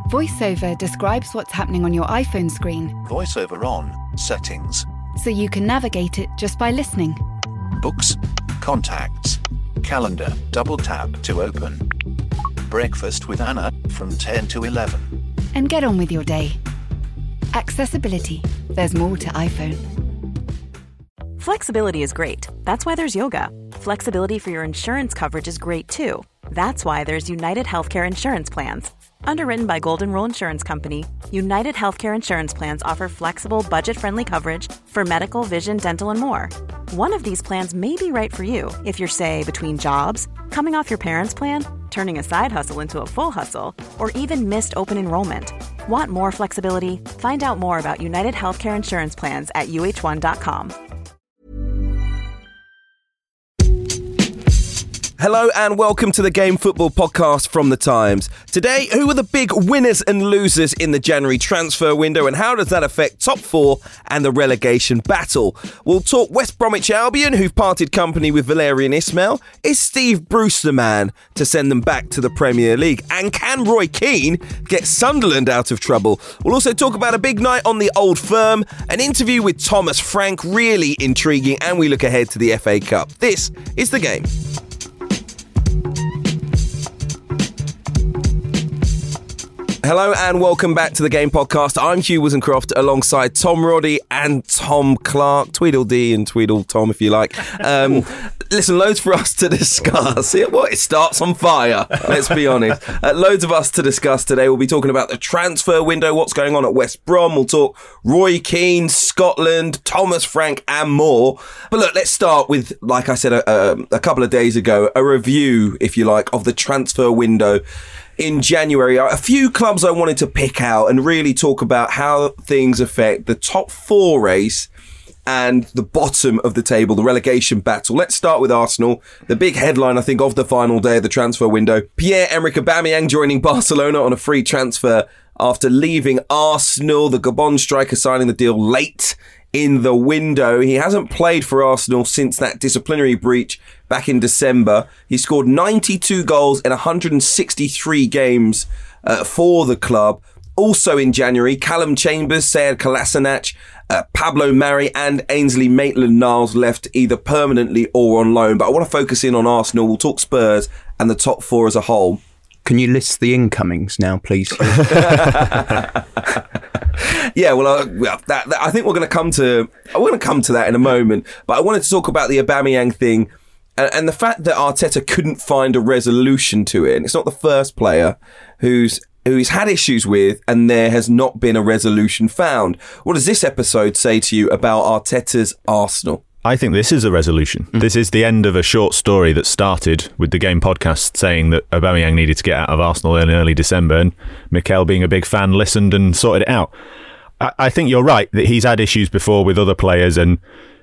VoiceOver describes what's happening on your iPhone screen. VoiceOver on, settings. So you can navigate it just by listening. Books, contacts, calendar, double tap to open. Breakfast with Anna from 10 to 11. And get on with your day. Accessibility. There's more to iPhone. Flexibility is great. That's why there's yoga. Flexibility for your insurance coverage is great too. That's why there's United Healthcare Insurance Plans. Underwritten by Golden Rule Insurance Company, United Healthcare Insurance Plans offer flexible, budget-friendly coverage for medical, vision, dental, and more. One of these plans may be right for you if you're, say, between jobs, coming off your parents' plan, turning a side hustle into a full hustle, or even missed open enrollment. Want more flexibility? Find out more about United Healthcare Insurance Plans at uh1.com. Hello and welcome to the Game Football Podcast from The Times. Today, who are the big winners and losers in the January transfer window and how does that affect top four and the relegation battle? We'll talk West Bromwich Albion, who've parted company with Valérien Ismaël. Is Steve Bruce the man to send them back to the Premier League? And can Roy Keane get Sunderland out of trouble? We'll also talk about a big night on the Old Firm, an interview with Thomas Frank, really intriguing, and we look ahead to the FA Cup. This is The Game. Hello and welcome back to the Game Podcast. I'm Hugh Woozencroft alongside Tom Roddy and Tom Clark. Tweedledee and Tweedle Tom if you like. Listen, loads for us to discuss. It starts on fire, let's be honest. Loads of us to discuss today. We'll be talking about the transfer window, what's going on at West Brom. We'll talk Roy Keane, Scotland, Thomas Frank and more. But look, let's start with, like I said a couple of days ago, a review, if you like, of the transfer window in January. A few clubs I wanted to pick out and really talk about how things affect the top four race and the bottom of the table, the relegation battle. Let's start with Arsenal. The big headline, I think, of the final day of the transfer window. Pierre-Emerick Aubameyang joining Barcelona on a free transfer after leaving Arsenal. The Gabon striker signing the deal late in the window. He hasn't played for Arsenal since that disciplinary breach back in December. He scored 92 goals in 163 games for the club. Also in January, Callum Chambers, Sead Kolasinac, Pablo Mari and Ainsley Maitland-Niles left either permanently or on loan. But I want to focus in on Arsenal. We'll talk Spurs and the top four as a whole. Can you list the incomings now, please? Yeah, well, I think we're going to come to that in a moment. But I wanted to talk about the Aubameyang thing and the fact that Arteta couldn't find a resolution to it. And it's not the first player who he's had issues with, and there has not been a resolution found. What does this episode say to you about Arteta's Arsenal? I think this is a resolution. This is the end of a short story that started with the Game Podcast saying that Aubameyang needed to get out of Arsenal in early December, and Mikel, being a big fan, listened and sorted it out. I think you're right that he's had issues before with other players, and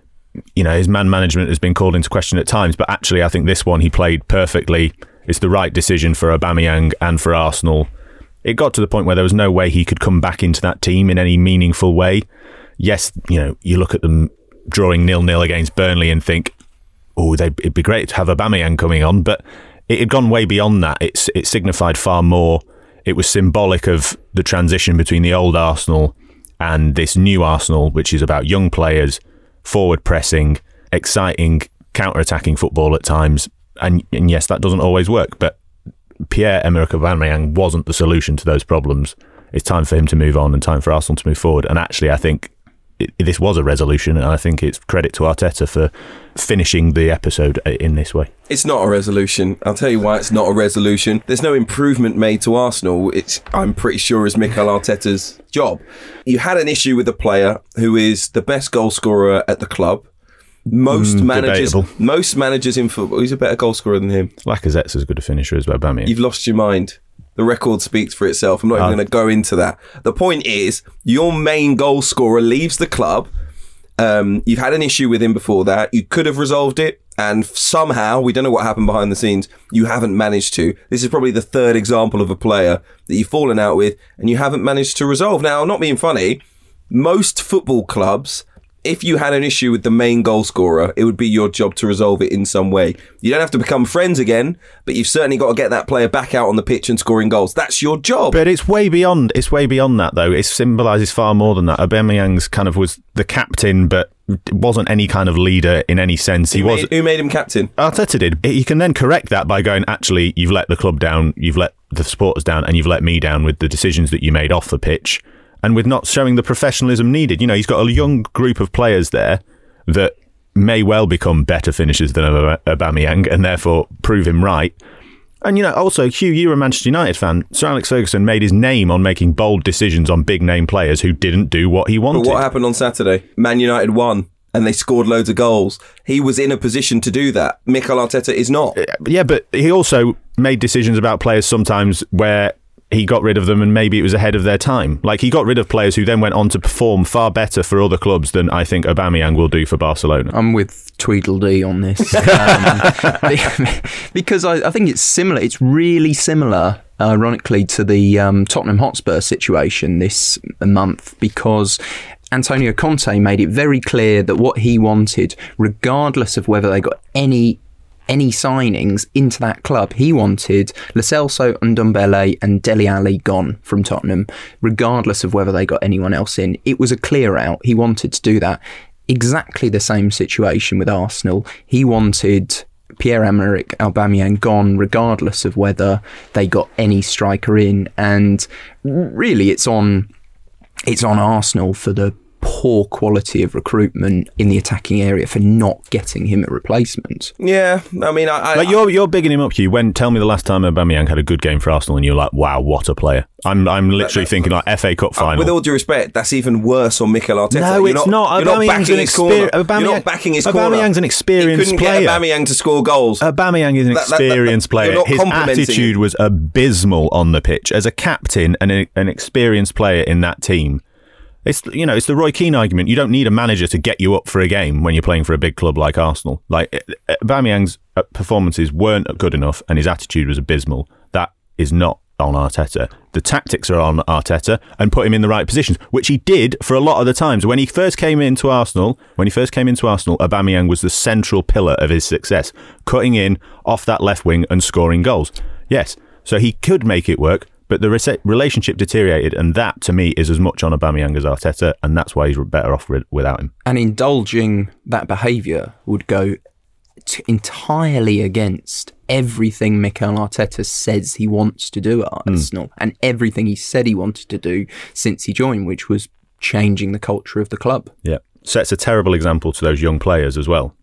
his man management has been called into question at times, but actually I think this one he played perfectly. It's the right decision for Aubameyang and for Arsenal. It got to the point where there was no way he could come back into that team in any meaningful way. Yes, you look at them drawing 0-0 against Burnley and think, it'd be great to have Aubameyang coming on, but it had gone way beyond that. It signified far more. It was symbolic of the transition between the old Arsenal and this new Arsenal, which is about young players, forward pressing, exciting, counter-attacking football at times. And yes, that doesn't always work, but Pierre-Emerick Aubameyang wasn't the solution to those problems. It's time for him to move on and time for Arsenal to move forward. And actually, I think this was a resolution, and I think it's credit to Arteta for finishing the episode in this way. It's not a resolution. I'll tell you why it's not a resolution. There's no improvement made to Arsenal. I'm pretty sure, is Mikel Arteta's job. You had an issue with a player who is the best goal scorer at the club. Most managers in football, he's a better goal scorer than him. Lacazette's as good a finisher as Aubameyang. You've lost your mind. The record speaks for itself. I'm not even going to go into that. The point is, your main goal scorer leaves the club. You've had an issue with him before that. You could have resolved it, and somehow, we don't know what happened behind the scenes, you haven't managed to. This is probably the third example of a player that you've fallen out with, and you haven't managed to resolve. Now, I'm not being funny. Most football clubs if you had an issue with the main goal scorer, it would be your job to resolve it in some way. You don't have to become friends again, but you've certainly got to get that player back out on the pitch and scoring goals. That's your job. But it's way beyond that, though. It symbolises far more than that. Aubameyang's kind of was the captain, but wasn't any kind of leader in any sense. Who made him captain? Arteta did. You can then correct that by going, actually, you've let the club down, you've let the supporters down, and you've let me down with the decisions that you made off the pitch, and with not showing the professionalism needed. You know, he's got a young group of players there that may well become better finishers than Aubameyang and therefore prove him right. And, you know, also, Hugh, you're a Manchester United fan. Sir Alex Ferguson made his name on making bold decisions on big-name players who didn't do what he wanted. But what happened on Saturday? Man United won, and they scored loads of goals. He was in a position to do that. Mikel Arteta is not. Yeah, but he also made decisions about players sometimes where he got rid of them and maybe it was ahead of their time. Like, he got rid of players who then went on to perform far better for other clubs than I think Aubameyang will do for Barcelona. I'm with Tweedledee on this. Because I think it's similar. It's really similar, ironically, to the Tottenham Hotspur situation this month, because Antonio Conte made it very clear that what he wanted, regardless of whether they got any signings into that club, he wanted Lo Celso, Ndombele and Dele Alli gone from Tottenham, regardless of whether they got anyone else in. It was a clear out. He wanted to do that. Exactly the same situation with Arsenal. He wanted Pierre-Emerick Aubameyang gone, regardless of whether they got any striker in. And really, it's on Arsenal for the poor quality of recruitment in the attacking area for not getting him a replacement. Yeah, I mean, like you're bigging him up, Hugh. Tell me the last time Aubameyang had a good game for Arsenal and you're like, wow, what a player. I'm literally thinking like FA Cup final. With all due respect, that's even worse on Mikel Arteta. No, it's not. You're not backing his corner. You're not backing his corner. Aubameyang's an experienced player. He couldn't get Aubameyang to score goals. Aubameyang is an experienced player. His attitude was abysmal on the pitch. As a captain and an experienced player in that team, it's the Roy Keane argument. You don't need a manager to get you up for a game when you're playing for a big club like Arsenal. Like, Aubameyang's performances weren't good enough and his attitude was abysmal. That is not on Arteta. The tactics are on Arteta and put him in the right positions, which he did for a lot of the times. When he first came into Arsenal, Aubameyang was the central pillar of his success, cutting in off that left wing and scoring goals. Yes, so he could make it work. But the relationship deteriorated, and that, to me, is as much on Aubameyang as Arteta, and that's why he's better off without him. And indulging that behaviour would go entirely against everything Mikel Arteta says he wants to do at Arsenal, and everything he said he wanted to do since he joined, which was changing the culture of the club. Yeah, sets a terrible example to those young players as well.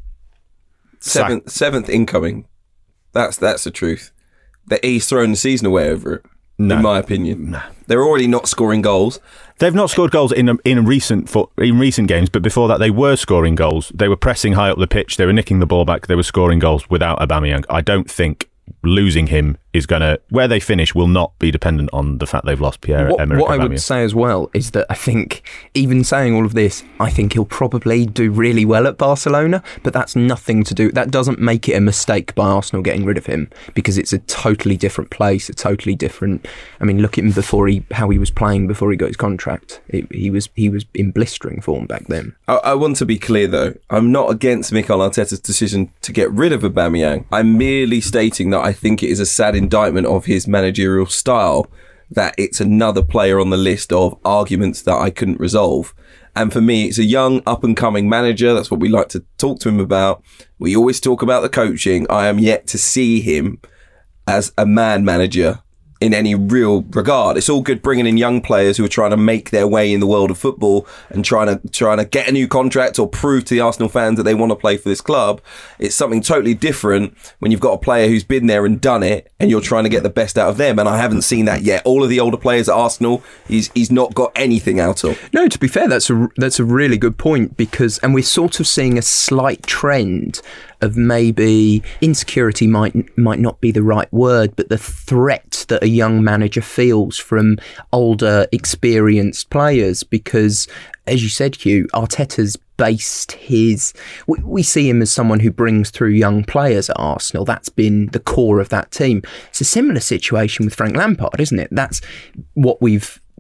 Seventh incoming. That's the truth. That he's thrown the season away over it. No. In my opinion, they're already not scoring goals. They've not scored goals in recent games, but before that they were scoring goals. They were pressing high up the pitch. They were nicking the ball back. They were scoring goals without Aubameyang. I don't think losing him is going to... Where they finish will not be dependent on the fact they've lost Pierre-Emerick Aubameyang. What I would say as well is that I think, even saying all of this, I think he'll probably do really well at Barcelona, but that's nothing to do... That doesn't make it a mistake by Arsenal getting rid of him, because it's a totally different place, a totally different... I mean, look at him how he was playing before he got his contract. He was in blistering form back then. I want to be clear, though. I'm not against Mikel Arteta's decision to get rid of Aubameyang. I'm merely stating that I think it is a sad indictment of his managerial style that it's another player on the list of arguments that I couldn't resolve. And for me, it's a young, up-and-coming manager. That's what we like to talk to him about. We always talk about the coaching. I am yet to see him as a man manager in any real regard. It's all good bringing in young players who are trying to make their way in the world of football and trying to get a new contract or prove to the Arsenal fans that they want to play for this club. It's something totally different when you've got a player who's been there and done it and you're trying to get the best out of them. And I haven't seen that yet. All of the older players at Arsenal, he's not got anything out of. No, to be fair, that's a really good point, and we're sort of seeing a slight trend of maybe insecurity might not be the right word, but the threat that a young manager feels from older, experienced players, because, as you said, Hugh, Arteta's based his... We see him as someone who brings through young players at Arsenal. That's been the core of that team. It's a similar situation with Frank Lampard, isn't it? That's what we've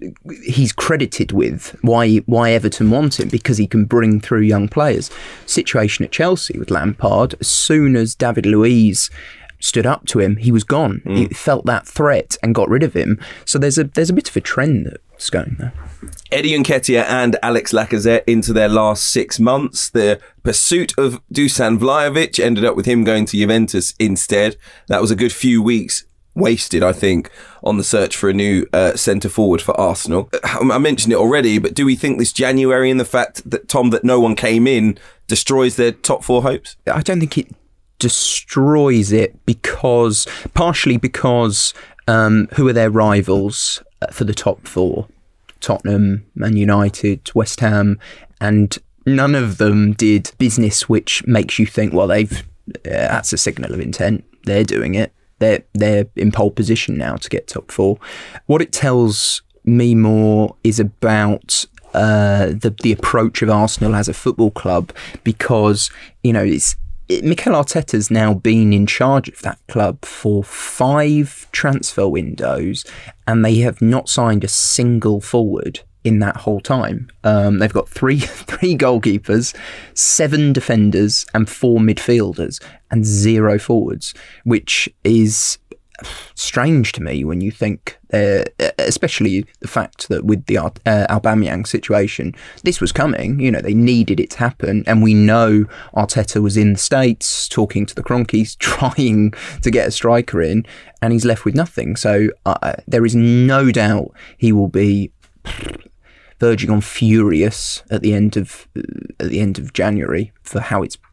he's credited with, why Everton want him, because he can bring through young players. Situation at Chelsea with Lampard, as soon as David Luiz stood up to him, he was gone. He felt that threat and got rid of him. So there's a bit of a trend that's going there. Eddie Nketiah and Alex Lacazette into their last 6 months. The pursuit of Dusan Vlahovic ended up with him going to Juventus instead. That was a good few weeks wasted, I think, on the search for a new centre forward for Arsenal. I mentioned it already, but do we think this January and the fact that, Tom, that no one came in destroys their top 4 hopes? I don't think it destroys it, partially because who are their rivals for the top 4? Tottenham, Man United, West Ham, and none of them did business which makes you think, well, that's a signal of intent. They're doing it. They're in pole position now to get top 4. What it tells me more is about the approach of Arsenal as a football club, because Mikel Arteta's now been in charge of that club for 5 transfer windows, and they have not signed a single forward in that whole time. They've got three goalkeepers, 7 defenders and 4 midfielders, and 0 forwards, which is strange to me when you think, especially the fact that with the Aubameyang situation, this was coming. They needed it to happen, and we know Arteta was in the States talking to the Cronkies, trying to get a striker in, and he's left with nothing. So there is no doubt he will be verging on furious at the end of January for how it's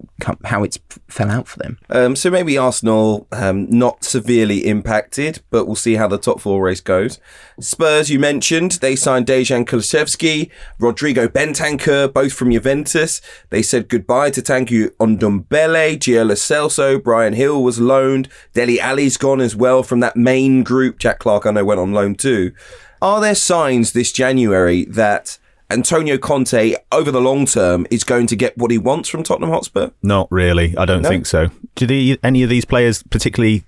fell out for them. So maybe Arsenal not severely impacted, but we'll see how the top 4 race goes. Spurs, you mentioned, they signed Dejan Kulusevski, Rodrigo Bentancur, both from Juventus. They said goodbye to Tanguy Ndombele, Gio Lo Celso, Brian Hill was loaned, Dele Alli's gone as well from that main group. Jack Clark, I know, went on loan too. Are there signs this January that Antonio Conte, over the long term, is going to get what he wants from Tottenham Hotspur? Not really. I don't think so. Do any of these players particularly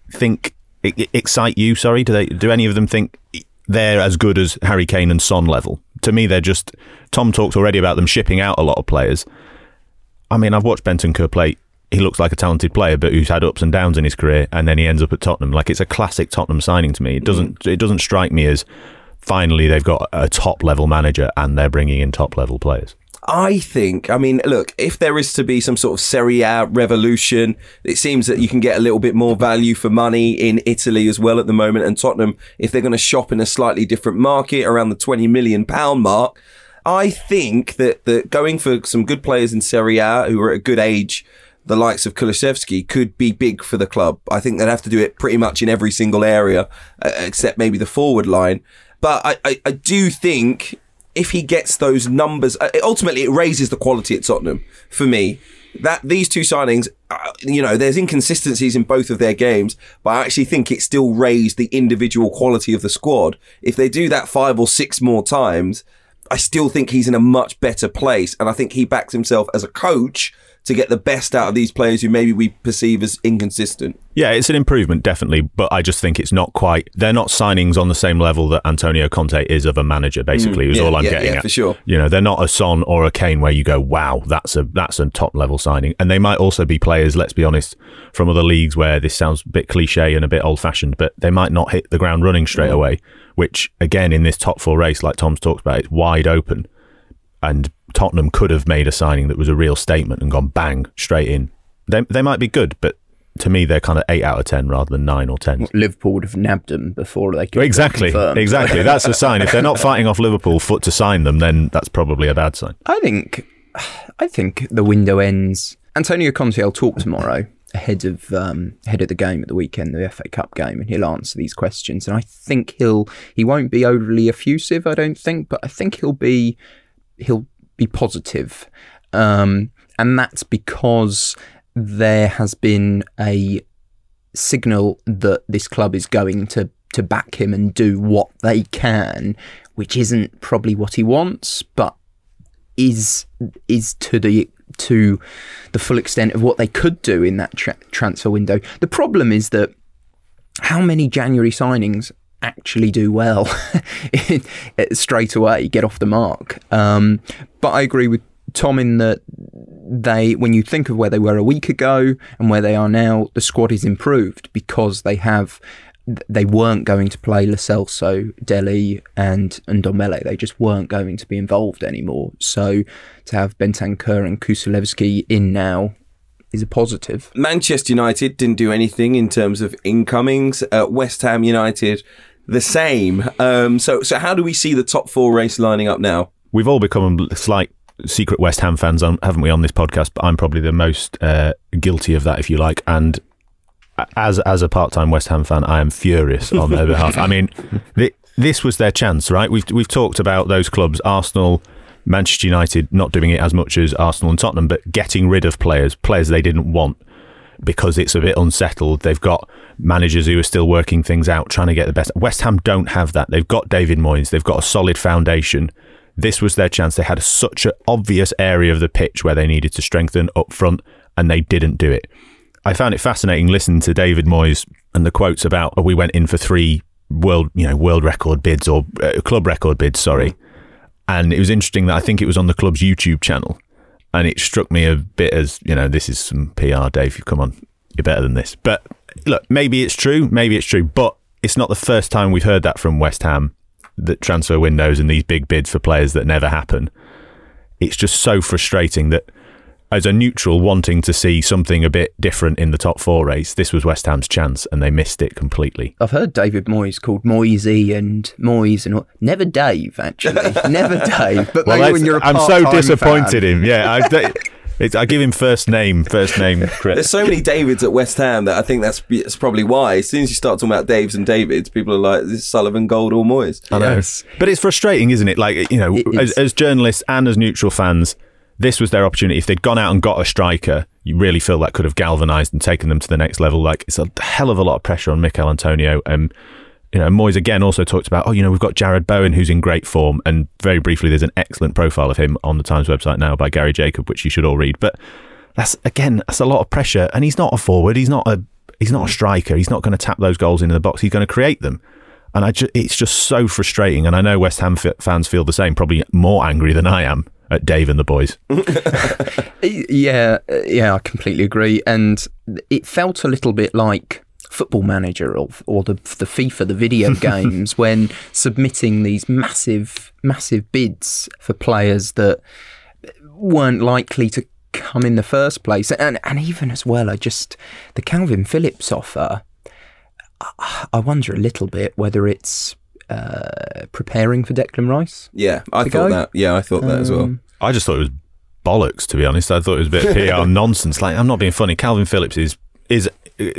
excite you? Sorry, do any of them think they're as good as Harry Kane and Son level? To me, they're just. Tom talked already about them shipping out a lot of players. I mean, I've watched Bentancur play. He looks like a talented player, but who's had ups and downs in his career, and then he ends up at Tottenham. Like, it's a classic Tottenham signing to me. It doesn't strike me as finally they've got a top level manager and they're bringing in top level players. I mean, look, if there is to be some sort of Serie A revolution, it seems that you can get a little bit more value for money in Italy as well at the moment. And Tottenham, if they're going to shop in a slightly different market around the £20 million mark, I think that going for some good players in Serie A who are at a good age, the likes of Kulusevski, could be big for the club. I think they'd have to do it pretty much in every single area, except maybe the forward line. But I do think if he gets those numbers, ultimately it raises the quality at Tottenham for me. That these 2 signings, there's inconsistencies in both of their games, but I actually think it still raised the individual quality of the squad. If they do that 5 or 6 more times, I still think he's in a much better place. And I think he backs himself as a coach to get the best out of these players who maybe we perceive as inconsistent. Yeah, it's an improvement, definitely, but I just think it's not quite. They're not signings on the same level that Antonio Conte is of a manager, basically, is all I'm getting at. Yeah, for sure. They're not a Son or a Kane where you go, wow, that's a top level signing. And they might also be players, let's be honest, from other leagues where this sounds a bit cliche and a bit old fashioned, but they might not hit the ground running straight away, which, again, in this top 4 race, like Tom's talked about, it's wide open. And Tottenham could have made a signing that was a real statement and gone bang straight in. They might be good, but to me they're kind of 8 out of 10 rather than 9 or 10. Liverpool would have nabbed them before they could. Exactly. That's a sign. If they're not fighting off Liverpool foot to sign them, then that's probably a bad sign. I think the window ends. Antonio Conte will talk tomorrow ahead of the game at the weekend, the FA Cup game, and he'll answer these questions. And I think he won't be overly effusive, I don't think, but I think he'll be positive, and that's because there has been a signal that this club is going to back him and do what they can, which isn't probably what he wants, but is to the full extent of what they could do in that transfer window. The problem is that how many January signings actually do well straight away, get off the mark. But I agree with Tom in that when you think of where they were a week ago and where they are now, the squad is improved because they weren't going to play Lo Celso, Dele and Ndombele. They just weren't going to be involved anymore. So to have Bentancur and Kulusevski in now is a positive. Manchester United didn't do anything in terms of incomings. West Ham United, the same. So how do we see the top 4 race lining up now? We've all become slight secret West Ham fans, haven't we, on this podcast? But I'm probably the most guilty of that, if you like. And as a part-time West Ham fan, I am furious on their behalf. I mean, this was their chance, right? We've talked about those clubs, Arsenal, Manchester United, not doing it as much as Arsenal and Tottenham, but getting rid of players they didn't want because it's a bit unsettled. They've got managers who are still working things out, trying to get the best. West Ham don't have that. They've got David Moyes. They've got a solid foundation. This was their chance. They had such an obvious area of the pitch where they needed to strengthen up front, and they didn't do it. I found it fascinating listening to David Moyes and the quotes about we went in for 3 world record bids or club record bids, sorry. And it was interesting that I think it was on the club's YouTube channel, and it struck me a bit as, this is some PR, Dave. Come on, you're better than this. But look, maybe it's true, but it's not the first time we've heard that from West Ham, that transfer windows and these big bids for players that never happen. It's just so frustrating that as a neutral wanting to see something a bit different in the top 4 race, this was West Ham's chance and they missed it completely. I've heard David Moyes called Moisey and Moyes and all. Never Dave, actually. Never Dave. But well, when you're a I'm so disappointed fan. in him. Yeah, I give him first name credit. There's so many Davids at West Ham that I think that's probably why. As soon as you start talking about Daves and Davids, people are like, this is Sullivan, Gold or Moyes. I know. Yes. But it's frustrating, isn't it? Like, as journalists and as neutral fans, this was their opportunity. If they'd gone out and got a striker, you really feel that could have galvanised and taken them to the next level. Like, it's a hell of a lot of pressure on Mikel Antonio. Moyes again also talked about, we've got Jared Bowen who's in great form, and very briefly, there's an excellent profile of him on the Times website now by Gary Jacob, which you should all read. But that's a lot of pressure, and he's not a forward. He's not a striker. He's not going to tap those goals into the box. He's going to create them. And it's just so frustrating. And I know West Ham fans feel the same, probably more angry than I am at Dave and the boys. Yeah, I completely agree. And it felt a little bit like Football Manager or the FIFA, the video games, when submitting these massive bids for players that weren't likely to come in the first place. And even as well, the Calvin Phillips offer, I wonder a little bit whether it's preparing for Declan Rice. Yeah, I thought that. Yeah, I thought that as well. I just thought it was bollocks, to be honest. I thought it was a bit of PR nonsense. Like, I'm not being funny. Calvin Phillips is of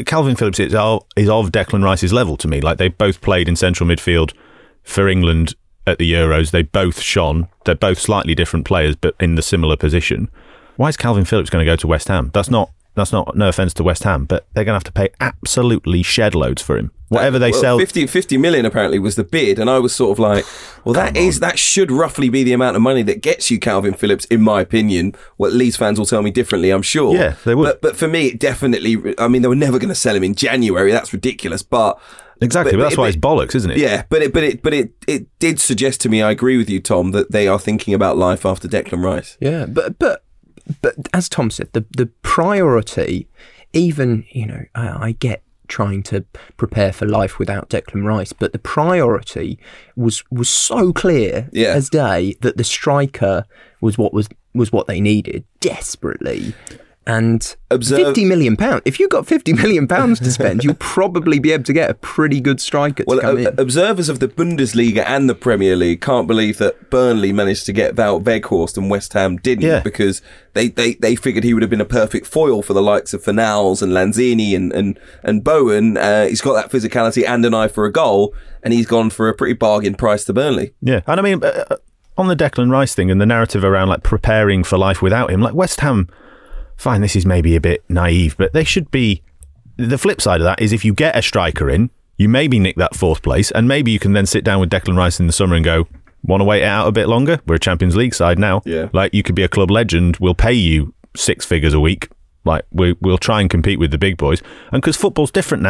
Declan Rice's level to me. Like, they both played in central midfield for England at the Euros. They both shone. They're both slightly different players, but in the similar position. Why is Calvin Phillips going to go to West Ham? That's not, no offence to West Ham, but they're going to have to pay absolutely shed loads for him. Whatever they sell. 50 million apparently was the bid, and I was sort of like, well, that should roughly be the amount of money that gets you Calvin Phillips, in my opinion. Well, Leeds fans will tell me differently, I'm sure. Yeah, they would. But for me, it definitely, I mean, they were never going to sell him in January. That's ridiculous, but... Exactly, but that's why it's bollocks, isn't it? Yeah, but it did suggest to me, I agree with you, Tom, that they are thinking about life after Declan Rice. Yeah, but as Tom said, the priority, even, I get trying to prepare for life without Declan Rice, but the priority was so clear as day that the striker was what they needed desperately. And £50 million. If you've got £50 million to spend, you'll probably be able to get a pretty good striker to come in. Observers of the Bundesliga and the Premier League can't believe that Burnley managed to get Wout Weghorst and West Ham didn't, because they figured he would have been a perfect foil for the likes of Fornals and Lanzini and Bowen. He's got that physicality and an eye for a goal, and he's gone for a pretty bargain price to Burnley. Yeah, and I mean, on the Declan Rice thing and the narrative around like preparing for life without him, like West Ham... Fine, this is maybe a bit naive, but they should be... The flip side of that is if you get a striker in, you maybe nick that 4th place, and maybe you can then sit down with Declan Rice in the summer and go, want to wait it out a bit longer? We're a Champions League side now. Yeah. Like, you could be a club legend, we'll pay you 6 figures a week. Like, we'll try and compete with the big boys. And because football's different now,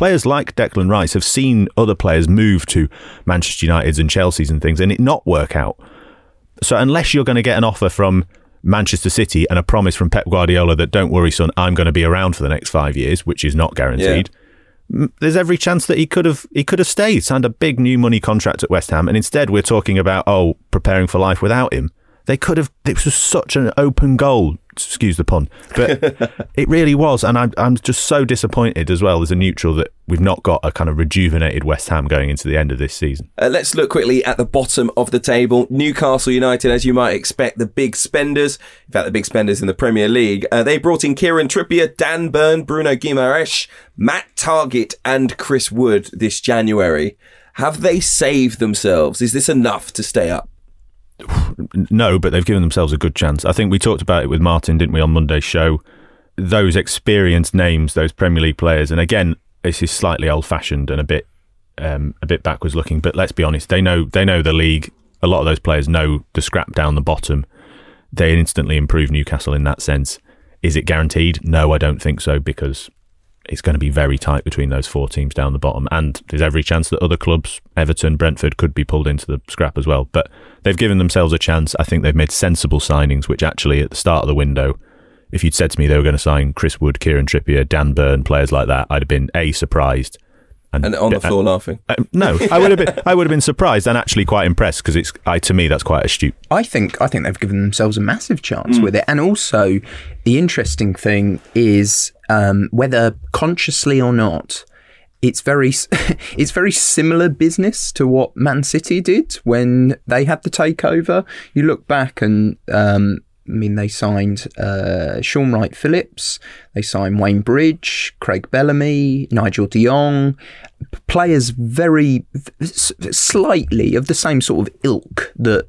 players like Declan Rice have seen other players move to Manchester United's and Chelsea's and things and it not work out. So unless you're going to get an offer from Manchester City and a promise from Pep Guardiola that, don't worry, son, I'm going to be around for the next 5 years, which is not guaranteed. Yeah. There's every chance that he could have stayed, signed a big new money contract at West Ham, and instead we're talking about preparing for life without him. They could have. It was such an open goal. Excuse the pun, but it really was, and I'm just so disappointed as well as a neutral that we've not got a kind of rejuvenated West Ham going into the end of this season. Let's look quickly at the bottom of the table. Newcastle United, as you might expect, the big spenders. In fact, the big spenders in the Premier League. They brought in Kieran Trippier, Dan Burn, Bruno Guimaraes, Matt Targett, and Chris Wood this January. Have they saved themselves? Is this enough to stay up? No, but they've given themselves a good chance. I think we talked about it with Martin, didn't we, on Monday's show? Those experienced names, those Premier League players, and again, this is slightly old-fashioned and a bit backwards looking. But let's be honest, they know the league. A lot of those players know the scrap down the bottom. They instantly improve Newcastle in that sense. Is it guaranteed? No, I don't think so, because it's going to be very tight between those 4 teams down the bottom, and there's every chance that other clubs, Everton, Brentford, could be pulled into the scrap as well. But they've given themselves a chance. I think they've made sensible signings, which actually at the start of the window, if you'd said to me they were going to sign Chris Wood, Kieran Trippier, Dan Burn, players like that, I'd have been surprised and on the floor laughing. No, I would have been surprised and actually quite impressed, because to me that's quite astute. I think they've given themselves a massive chance with it, and also the interesting thing is whether consciously or not, it's very similar business to what Man City did when they had the takeover. You look back and they signed Sean Wright-Phillips, they signed Wayne Bridge, Craig Bellamy, Nigel de Jong, players very slightly of the same sort of ilk that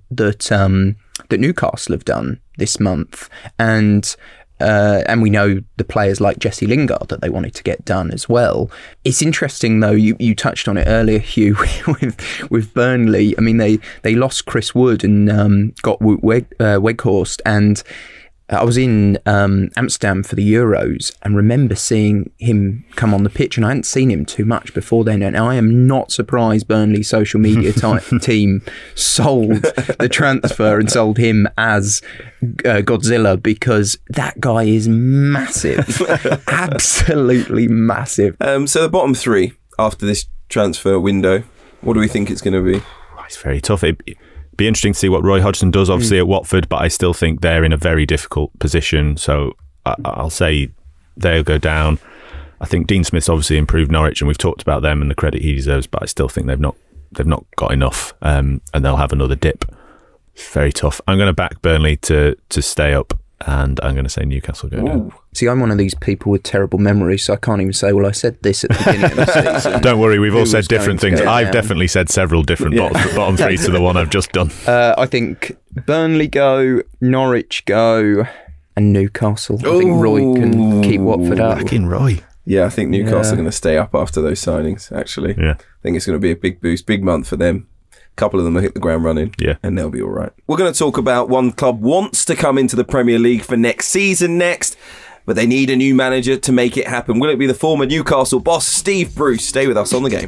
Newcastle have done this month, and we know the players like Jesse Lingard that they wanted to get done as well. It's interesting though, you touched on it earlier, Hugh, with Burnley. I mean, they lost Chris Wood and got Weghorst, and I was in Amsterdam for the Euros and remember seeing him come on the pitch, and I hadn't seen him too much before then, and I am not surprised Burnley's social media team sold the transfer and sold him as Godzilla, because that guy is massive. Absolutely massive. So the bottom 3 after this transfer window, what do we think it's going to be? It's very tough. It'd be interesting to see what Roy Hodgson does, obviously, at Watford, but I still think they're in a very difficult position. So I'll say they'll go down. I think Dean Smith's obviously improved Norwich, and we've talked about them and the credit he deserves, but I still think they've not got enough, and they'll have another dip. It's very tough. I'm going to back Burnley to stay up, and I'm going to say Newcastle go down. See, I'm one of these people with terrible memory, so I can't even say, well, I said this at the beginning of the season. Don't worry, we've all said different things. I've definitely said several different bottom 3 to the one I've just done. I think Burnley go, Norwich go, and Newcastle. I think Roy can keep Watford up. Back in Roy. Yeah, I think Newcastle are going to stay up after those signings, actually. Yeah. I think it's going to be a big boost, big month for them. A couple of them will hit the ground running, and they'll be all right. We're going to talk about one club wants to come into the Premier League for next season next, but they need a new manager to make it happen. Will it be the former Newcastle boss, Steve Bruce? Stay with us on The Game.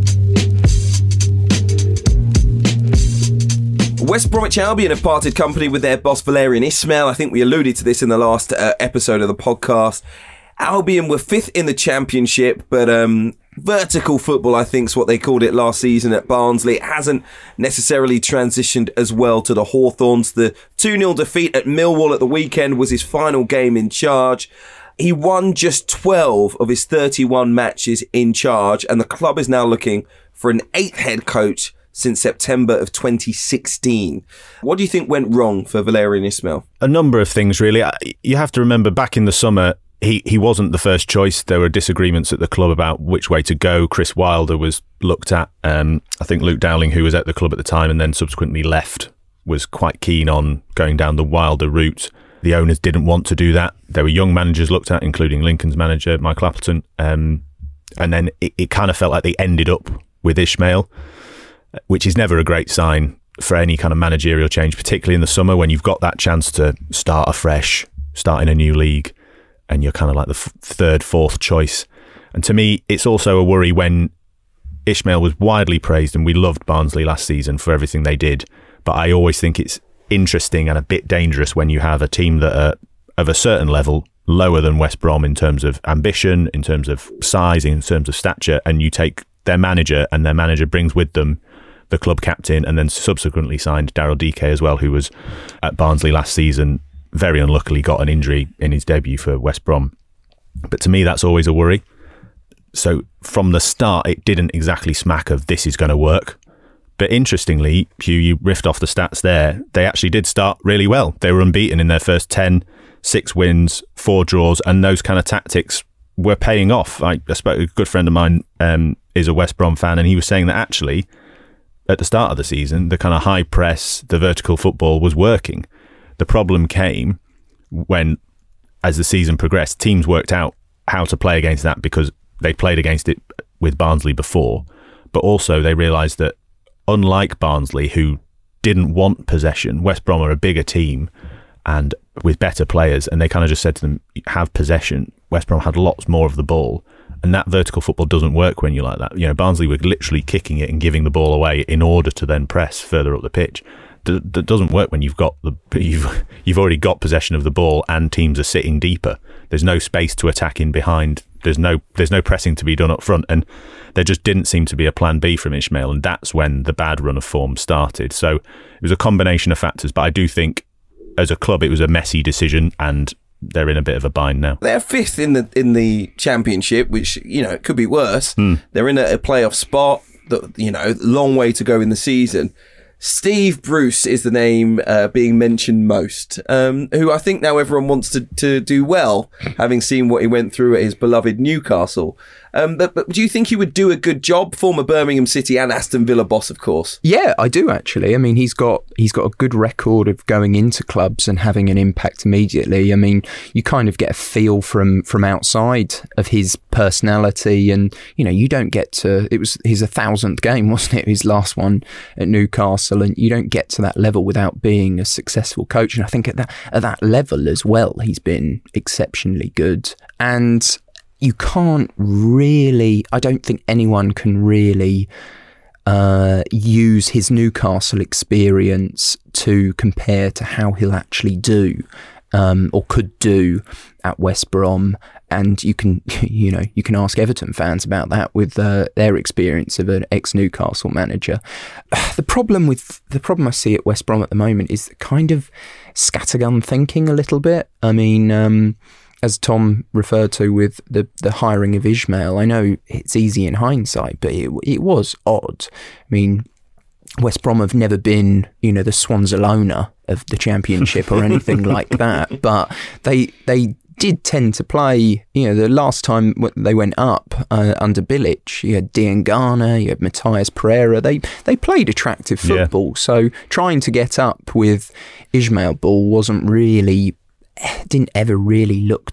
West Bromwich Albion have parted company with their boss Valérien Ismaël. I think we alluded to this in the last episode of the podcast. Albion were 5th in the Championship, but vertical football, I think, is what they called it last season at Barnsley. It hasn't necessarily transitioned as well to the Hawthorns. The 2-0 defeat at Millwall at the weekend was his final game in charge. He won just 12 of his 31 matches in charge, and the club is now looking for an 8th head coach since September of 2016. What do you think went wrong for Valérien Ismaël? A number of things, really. You have to remember, back in the summer, he wasn't the first choice. There were disagreements at the club about which way to go. Chris Wilder was looked at. I think Luke Dowling, who was at the club at the time and then subsequently left, was quite keen on going down the Wilder route. The owners didn't want to do that. There were young managers looked at, including Lincoln's manager, Michael Appleton. And then it kind of felt like they ended up with Ismaël, which is never a great sign for any kind of managerial change, particularly in the summer when you've got that chance to start afresh, start in a new league, and you're kind of like the 3rd, 4th choice. And to me, it's also a worry when Ismaël was widely praised, and we loved Barnsley last season for everything they did. But I always think it's interesting and a bit dangerous when you have a team that are of a certain level lower than West Brom in terms of ambition, in terms of size, in terms of stature, and you take their manager, and their manager brings with them the club captain, and then subsequently signed Daryl Dike as well, who was at Barnsley last season, very unluckily got an injury in his debut for West Brom. But to me, that's always a worry. So from the start, it didn't exactly smack of this is going to work. But interestingly, Hugh, you riffed off the stats there. They actually did start really well. They were unbeaten in their first 10, 6 wins, 4 draws, and those kind of tactics were paying off. I spoke to a good friend of mine is a West Brom fan, and he was saying that actually at the start of the season, the kind of high press, the vertical football was working. The problem came when, as the season progressed, teams worked out how to play against that because they played against it with Barnsley before, but also they realised that unlike Barnsley, who didn't want possession, West Brom are a bigger team and with better players, and they kind of just said to them, have possession. West Brom had lots more of the ball, and that vertical football doesn't work when you're like that. You know, Barnsley were literally kicking it and giving the ball away in order to then press further up the pitch. That doesn't work when you've already got possession of the ball and teams are sitting deeper. There's no space to attack in behind. There's no pressing to be done up front, and there just didn't seem to be a plan B from Ismaël, and that's when the bad run of form started. So it was a combination of factors, but I do think as a club it was a messy decision, and they're in a bit of a bind now. They're 5th in the Championship, which, you know, it could be worse. They're in a playoff spot. That, you know, long way to go in the season. Steve Bruce is the name being mentioned most, who I think now everyone wants to do well, having seen what he went through at his beloved Newcastle. But do you think he would do a good job? Former Birmingham City and Aston Villa boss, of course. Yeah, I do actually. I mean, he's got a good record of going into clubs and having an impact immediately. I mean, you kind of get a feel from outside of his personality, and you know, you don't get to. It was his 1,000th game, wasn't it? His last one at Newcastle, and you don't get to that level without being a successful coach. And I think at that level as well, he's been exceptionally good. And you can't really, I don't think anyone can really use his Newcastle experience to compare to how he'll actually do or could do at West Brom. And you can ask Everton fans about that with their experience of an ex-Newcastle manager. The problem I see at West Brom at the moment is the kind of scattergun thinking a little bit. I mean, as Tom referred to with the hiring of Ismaël, I know it's easy in hindsight, but it was odd. I mean, West Brom have never been, you know, the Swansea of the Championship or anything like that, but they did tend to play, you know, the last time they went up under Bilic, you had Diangana, you had Matthias Pereira, they played attractive football, yeah. So trying to get up with Ismaël Ball didn't ever really look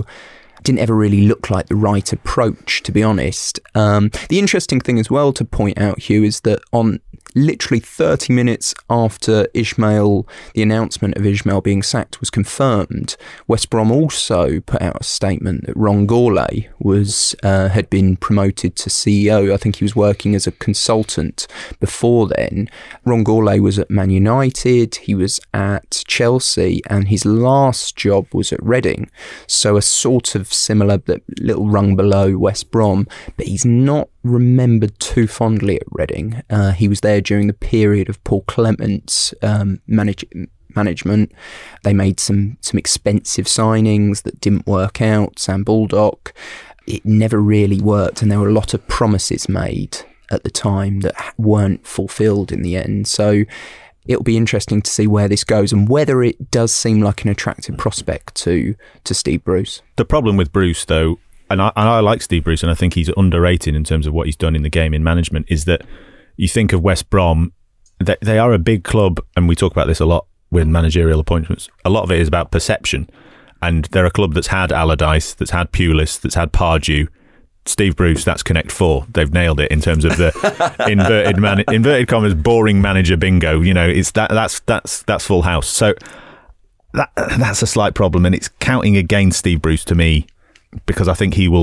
like the right approach, to be honest. The interesting thing as well to point out, Hugh, is that on literally 30 minutes after the announcement of Ismaël being sacked was confirmed, West Brom also put out a statement that Ron Gourlay had been promoted to CEO. I think he was working as a consultant before then. Ron Gourlay was at Man United, he was at Chelsea, and his last job was at Reading. So a sort of similar, but little rung below West Brom, but he's not remembered too fondly at Reading. He was there during the period of Paul Clement's management. They made some expensive signings that didn't work out. Sam Baldock, it never really worked, and there were a lot of promises made at the time that weren't fulfilled in the end. So it'll be interesting to see where this goes and whether it does seem like an attractive prospect to Steve Bruce. The problem with Bruce, though, and I like Steve Bruce, and I think he's underrated in terms of what he's done in the game in management, is that you think of West Brom, they are a big club, and we talk about this a lot with managerial appointments. A lot of it is about perception, and they're a club that's had Allardyce, that's had Pulis, that's had Pardew. Steve Bruce, that's Connect 4. They've nailed it in terms of the inverted commas boring manager bingo. You know, it's that's full house. So that's a slight problem, and it's counting against Steve Bruce to me, because I think he will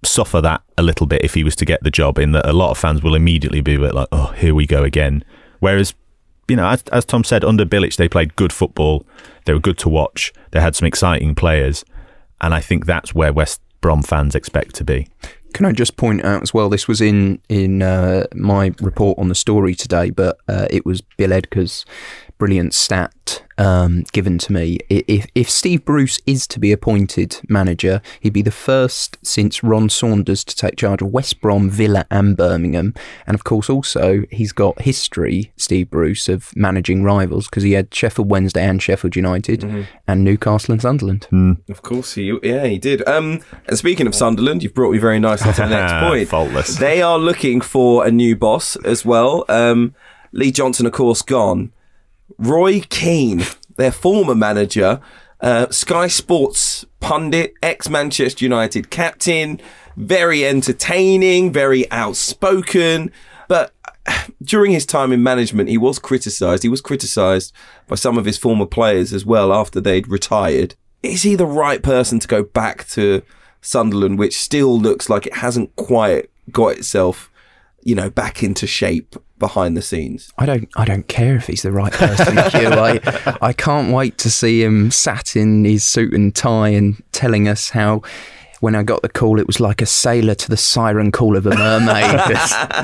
suffer that a little bit if he was to get the job, in that a lot of fans will immediately be a bit like, oh, here we go again. Whereas, you know, as Tom said, under Bilic, they played good football. They were good to watch. They had some exciting players. And I think that's where West Brom fans expect to be. Can I just point out as well, this was in my report on the story today, but it was Bill Edgar's brilliant stat given to me. If Steve Bruce is to be appointed manager, he'd be the first since Ron Saunders to take charge of West Brom, Villa and Birmingham. And of course also he's got history, Steve Bruce, of managing rivals, because he had Sheffield Wednesday and Sheffield United and Newcastle and Sunderland. Of course he did. And speaking of Sunderland, you've brought me very nicely to the next point. Faultless. They are looking for a new boss as well. Lee Johnson, of course, gone. Roy Keane, their former manager, Sky Sports pundit, ex-Manchester United captain, very entertaining, very outspoken. But during his time in management, he was criticised. He was criticised by some of his former players as well after they'd retired. Is he the right person to go back to Sunderland, which still looks like it hasn't quite got itself, you know, back into shape behind the scenes? I don't care if he's the right person, Hugh. I can't wait to see him sat in his suit and tie and telling us how, when I got the call, it was like a sailor to the siren call of a mermaid.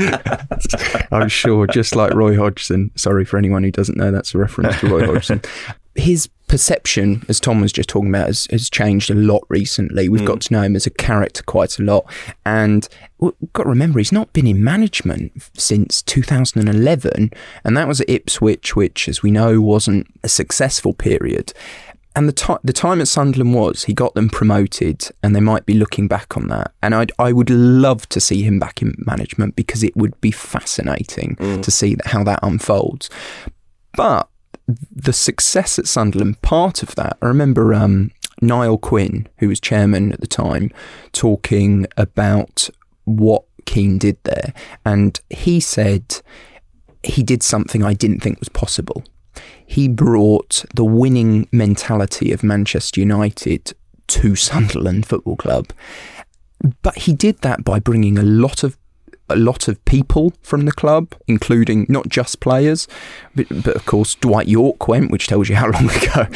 I'm sure, just like Roy Hodgson. Sorry for anyone who doesn't know, that's a reference to Roy Hodgson. His perception, as Tom was just talking about, has changed a lot recently. We've got to know him as a character quite a lot. And we've got to remember, he's not been in management since 2011. And that was at Ipswich, which, as we know, wasn't a successful period. And the time at Sunderland he got them promoted, and they might be looking back on that. And I would love to see him back in management, because it would be fascinating to see how that unfolds. But the success at Sunderland, part of that, I remember Niall Quinn, who was chairman at the time, talking about what Keane did there. And he said he did something I didn't think was possible. He brought the winning mentality of Manchester United to Sunderland Football Club. But he did that by bringing a lot of people from the club, including not just players, but of course Dwight York went, which tells you how long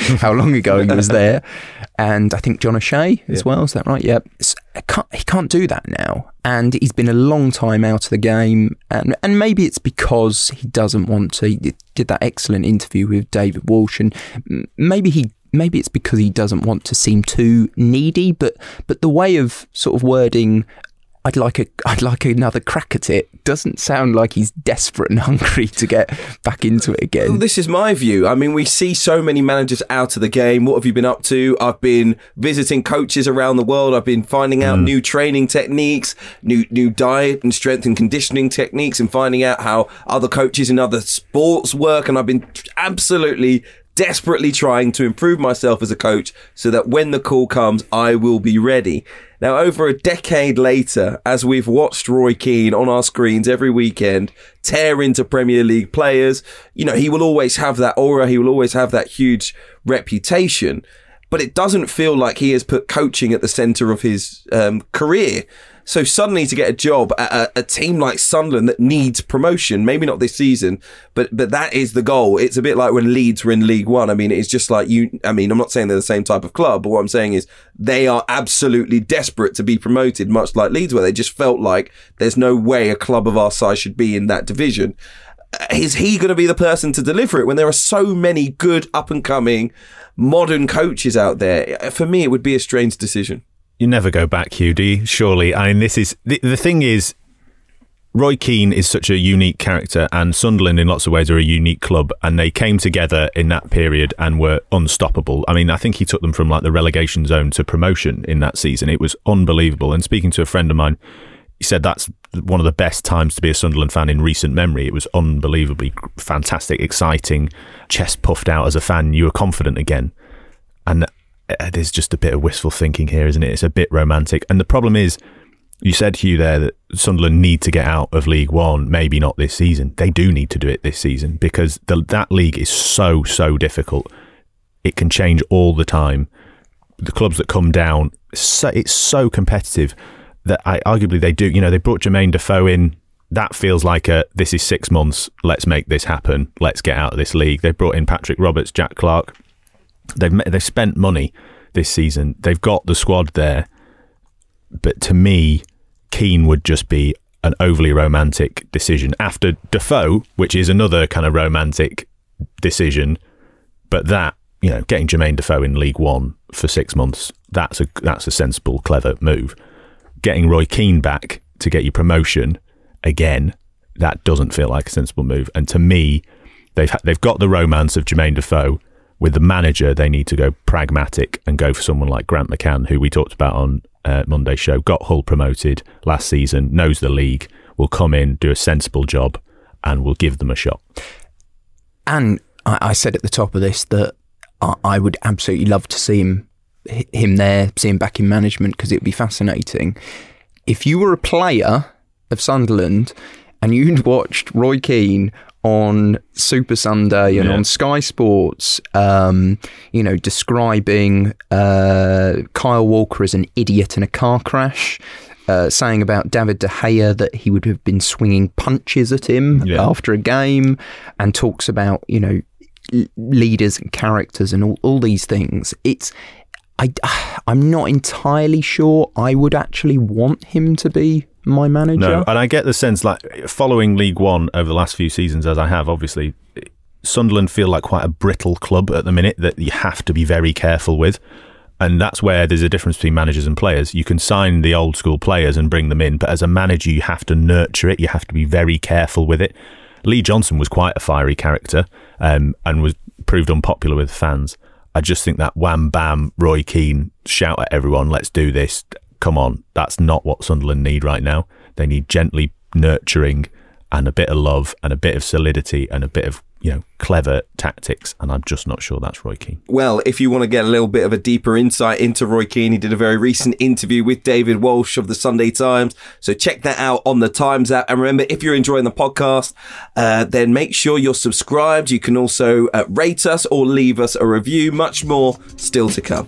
ago he was there, and I think John O'Shea as well. Is that right? Yeah. So he can't do that now, and he's been a long time out of the game, and maybe it's because he doesn't want to. He did that excellent interview with David Walsh, and maybe it's because he doesn't want to seem too needy, but the way of sort of wording, I'd like another crack at it, doesn't sound like he's desperate and hungry to get back into it again. Well, this is my view. I mean, we see so many managers out of the game. What have you been up to? I've been visiting coaches around the world. I've been finding out new training techniques, new diet and strength and conditioning techniques, and finding out how other coaches in other sports work. And I've been absolutely desperately trying to improve myself as a coach so that when the call comes, I will be ready. Now, over a decade later, as we've watched Roy Keane on our screens every weekend tear into Premier League players, you know, he will always have that aura. He will always have that huge reputation. But it doesn't feel like he has put coaching at the centre of his career. So suddenly to get a job at a team like Sunderland that needs promotion, maybe not this season, but that is the goal. It's a bit like when Leeds were in League One. I mean, it's just like I'm not saying they're the same type of club, but what I'm saying is they are absolutely desperate to be promoted, much like Leeds were. They just felt like there's no way a club of our size should be in that division. Is he going to be the person to deliver it when there are so many good up-and-coming modern coaches out there? For me, it would be a strange decision. You never go back, Hugh, do you? Surely. I mean, this is the thing is, Roy Keane is such a unique character, and Sunderland in lots of ways are a unique club, and they came together in that period and were unstoppable. I mean, I think he took them from like the relegation zone to promotion in that season. It was unbelievable. And speaking to a friend of mine, he said that's one of the best times to be a Sunderland fan in recent memory. It was unbelievably fantastic, exciting, chest puffed out as a fan. You were confident again. And there's just a bit of wistful thinking here, isn't it? It's a bit romantic. And the problem is, you said, Hugh, there that Sunderland need to get out of League One. Maybe not this season. They do need to do it this season because that league is so difficult. It can change all the time. The clubs that come down, it's so competitive. arguably they do. They brought Jermaine Defoe in. That feels like this is 6 months. Let's make this happen. Let's get out of this league. They brought in Patrick Roberts, Jack Clark. They've spent money this season. They've got the squad there. But to me, Keane would just be an overly romantic decision after Defoe, which is another kind of romantic decision. But that, getting Jermaine Defoe in League One for 6 months, that's a sensible, clever move. Getting Roy Keane back to get you promotion, again, that doesn't feel like a sensible move. And to me, they've got the romance of Jermaine Defoe. With the manager, they need to go pragmatic and go for someone like Grant McCann, who we talked about on Monday's show, got Hull promoted last season, knows the league, will come in, do a sensible job, and will give them a shot. And I said at the top of this that I would absolutely love to see him there, see him back in management, because it would be fascinating. If you were a player of Sunderland and you'd watched Roy Keane on Super Sunday and on Sky Sports, describing Kyle Walker as an idiot in a car crash, saying about David De Gea that he would have been swinging punches at him after a game, and talks about, leaders and characters and all these things. I'm not entirely sure I would actually want him to be my manager. No, and I get the sense, like, following League One over the last few seasons, as I have, obviously, Sunderland feel like quite a brittle club at the minute that you have to be very careful with. And that's where there's a difference between managers and players. You can sign the old school players and bring them in, but as a manager, you have to nurture it. You have to be very careful with it. Lee Johnson was quite a fiery character and was proved unpopular with fans. I just think that wham, bam, Roy Keane, shout at everyone, let's do this. Come on, that's not what Sunderland need right now. They need gently nurturing and a bit of love and a bit of solidity and a bit of, clever tactics. And I'm just not sure that's Roy Keane. Well, if you want to get a little bit of a deeper insight into Roy Keane, he did a very recent interview with David Walsh of the Sunday Times. So check that out on the Times app. And remember, if you're enjoying the podcast, then make sure you're subscribed. You can also rate us or leave us a review. Much more still to come.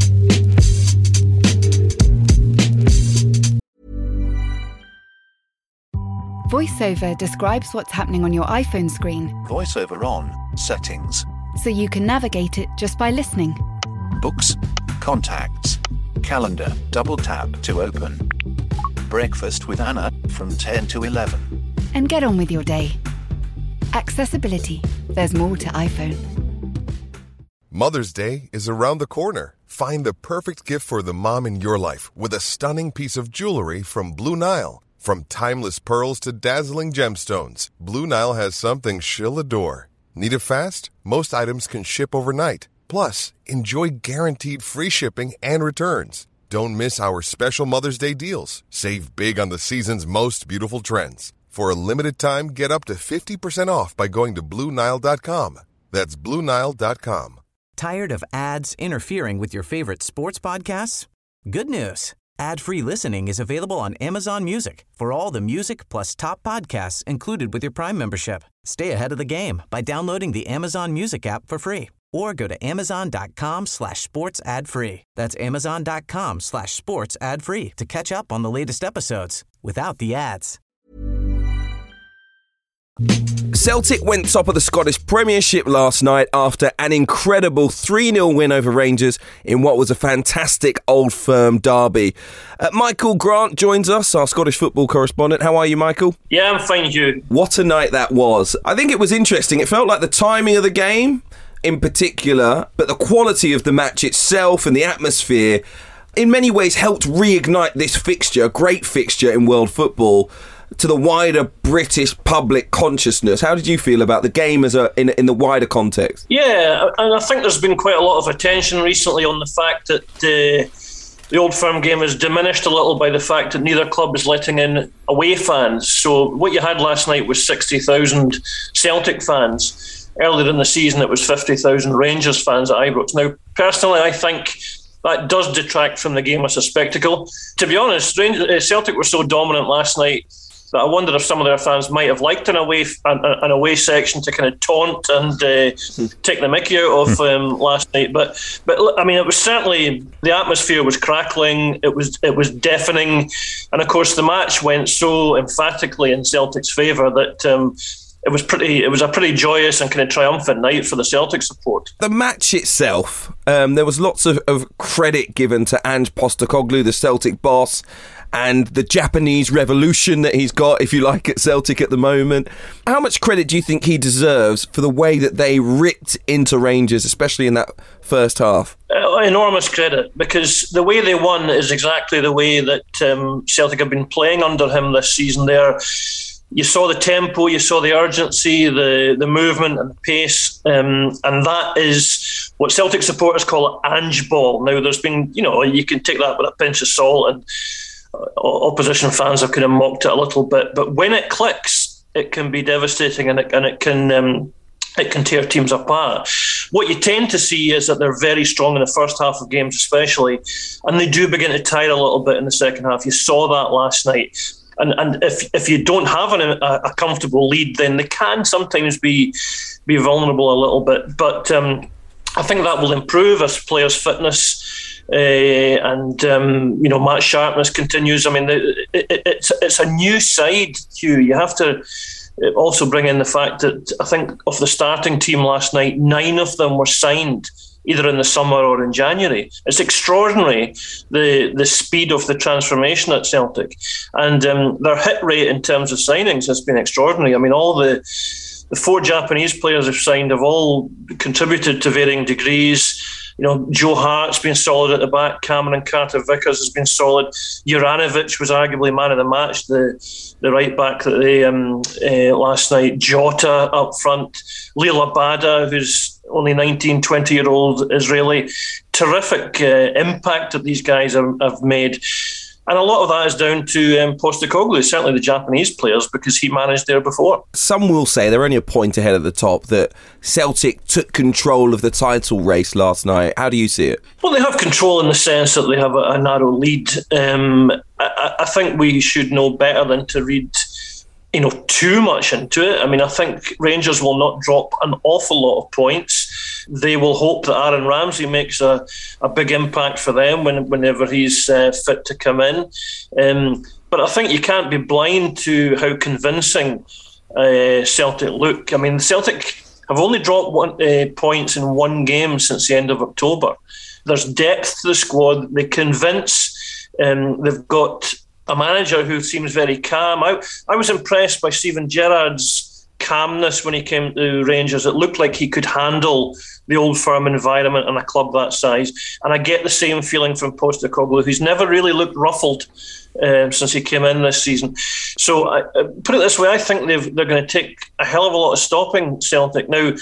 VoiceOver describes what's happening on your iPhone screen, VoiceOver on, settings, so you can navigate it just by listening. books, contacts, calendar, double tap to open. Breakfast with Anna from 10 to 11. And get on with your day. Accessibility. There's more to iPhone. Mother's Day is around the corner. Find the perfect gift for the mom in your life with a stunning piece of jewelry from Blue Nile. From timeless pearls to dazzling gemstones, Blue Nile has something she'll adore. Need it fast? Most items can ship overnight. Plus, enjoy guaranteed free shipping and returns. Don't miss our special Mother's Day deals. Save big on the season's most beautiful trends. For a limited time, get up to 50% off by going to BlueNile.com. That's BlueNile.com. Tired of ads interfering with your favorite sports podcasts? Good news. Ad-free listening is available on Amazon Music for all the music plus top podcasts included with your Prime membership. Stay ahead of the game by downloading the Amazon Music app for free or go to amazon.com/sports ad free. That's amazon.com/sports ad free to catch up on the latest episodes without the ads. Celtic went top of the Scottish Premiership last night after an incredible 3-0 win over Rangers in what was a fantastic Old Firm derby. Michael Grant joins us, our Scottish football correspondent. How are you, Michael? Yeah, I'm fine, Hugh. What a night that was. I think it was interesting. It felt like the timing of the game in particular, but the quality of the match itself and the atmosphere in many ways helped reignite this fixture, a great fixture in world football, to the wider British public consciousness. How did you feel about the game as in the wider context? Yeah, and I think there's been quite a lot of attention recently on the fact that the Old Firm game is diminished a little by the fact that neither club is letting in away fans. So what you had last night was 60,000 Celtic fans. Earlier in the season, it was 50,000 Rangers fans at Ibrox. Now, personally, I think that does detract from the game as a spectacle. To be honest, Celtic were so dominant last night. that I wonder if some of their fans might have liked an away section to kind of taunt and take the mickey out of last night. But I mean, it was certainly, the atmosphere was crackling. It was deafening, and of course the match went so emphatically in Celtic's favour that. It was a pretty joyous and kind of triumphant night for the Celtic support. The match itself, there was lots of credit given to Ange Postecoglou, the Celtic boss, and the Japanese revolution that he's got, if you like, at Celtic at the moment. How much credit do you think he deserves for the way that they ripped into Rangers, especially in that first half? Enormous credit, because the way they won is exactly the way that Celtic have been playing under him this season. You saw the tempo, you saw the urgency, the movement and the pace, and that is what Celtic supporters call Ange ball. Now, there's been, you can take that with a pinch of salt, and opposition fans have kind of mocked it a little bit. But when it clicks, it can be devastating, and it can tear teams apart. What you tend to see is that they're very strong in the first half of games, especially, and they do begin to tire a little bit in the second half. You saw that last night. And if you don't have a comfortable lead, then they can sometimes be vulnerable a little bit. But I think that will improve as players' fitness and match sharpness continues. I mean, it's a new side, Hugh. You have to also bring in the fact that I think of the starting team last night, 9 of them were signed either in the summer or in January. It's extraordinary, the speed of the transformation at Celtic. And their hit rate in terms of signings has been extraordinary. I mean, all the 4 Japanese players who've signed have all contributed to varying degrees. Joe Hart's been solid at the back. Cameron Carter-Vickers has been solid. Juranovic was arguably man of the match, the right back that they last night. Jota up front. Lil Abada, who's only 19, 20-year-old Israeli. Terrific impact that these guys have made. And a lot of that is down to Postecoglou, certainly the Japanese players, because he managed there before. Some will say they're only a point ahead at the top, that Celtic took control of the title race last night. How do you see it? Well, they have control in the sense that they have a narrow lead. I think we should know better than to read too much into it. I mean, I think Rangers will not drop an awful lot of points. They will hope that Aaron Ramsey makes a big impact for them whenever he's fit to come in. But I think you can't be blind to how convincing Celtic look. I mean, Celtic have only dropped points in 1 game since the end of October. There's depth to the squad. They convince. They've got a manager who seems very calm. I was impressed by Steven Gerrard's calmness when he came to Rangers. It looked like he could handle the Old Firm environment and a club that size. And I get the same feeling from Postecoglou, who's never really looked ruffled since he came in this season. So put it this way, I think they're going to take a hell of a lot of stopping Celtic. Now,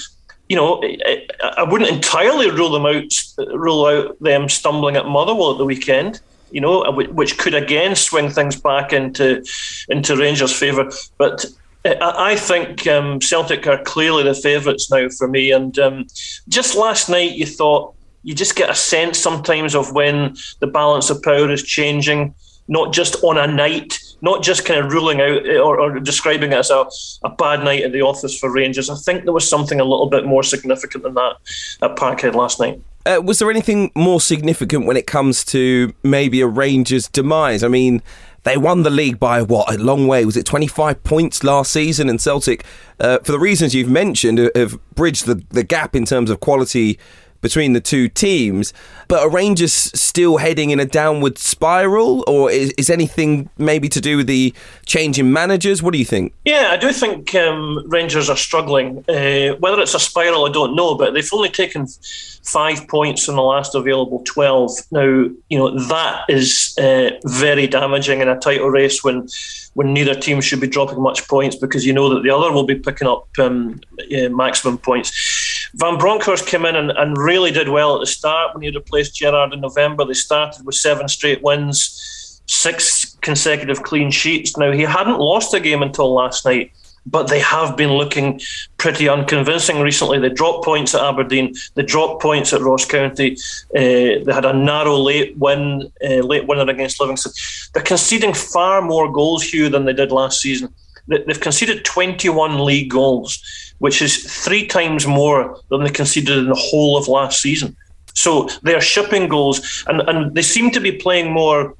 I wouldn't entirely rule out them stumbling at Motherwell at the weekend, which could again swing things back into Rangers' favour. But I think Celtic are clearly the favourites now for me. And just last night, you just get a sense sometimes of when the balance of power is changing, not just on a night, not just kind of ruling out or describing it as a bad night at the office for Rangers. I think there was something a little bit more significant than that at Parkhead last night. Was there anything more significant when it comes to maybe a Rangers demise? I mean, they won the league by, a long way. Was it 25 points last season? And Celtic, for the reasons you've mentioned, have bridged the gap in terms of quality between the two teams. But are Rangers still heading in a downward spiral? Or is anything maybe to do with the change in managers? What do you think? Yeah, I do think Rangers are struggling. Whether it's a spiral, I don't know. But they've only taken 5 points in the last available 12. Now, that is very damaging in a title race when neither team should be dropping much points, because you know that the other will be picking up maximum points. Van Bronckhorst came in and really did well at the start when he replaced Gerrard in November. They started with 7 straight wins, 6 consecutive clean sheets. Now, he hadn't lost a game until last night, but they have been looking pretty unconvincing recently. They dropped points at Aberdeen, they dropped points at Ross County, they had a narrow late winner against Livingston. They're conceding far more goals, Hugh, than they did last season. They've conceded 21 league goals, which is 3 times more than they conceded in the whole of last season. So they're shipping goals, and they seem to be playing more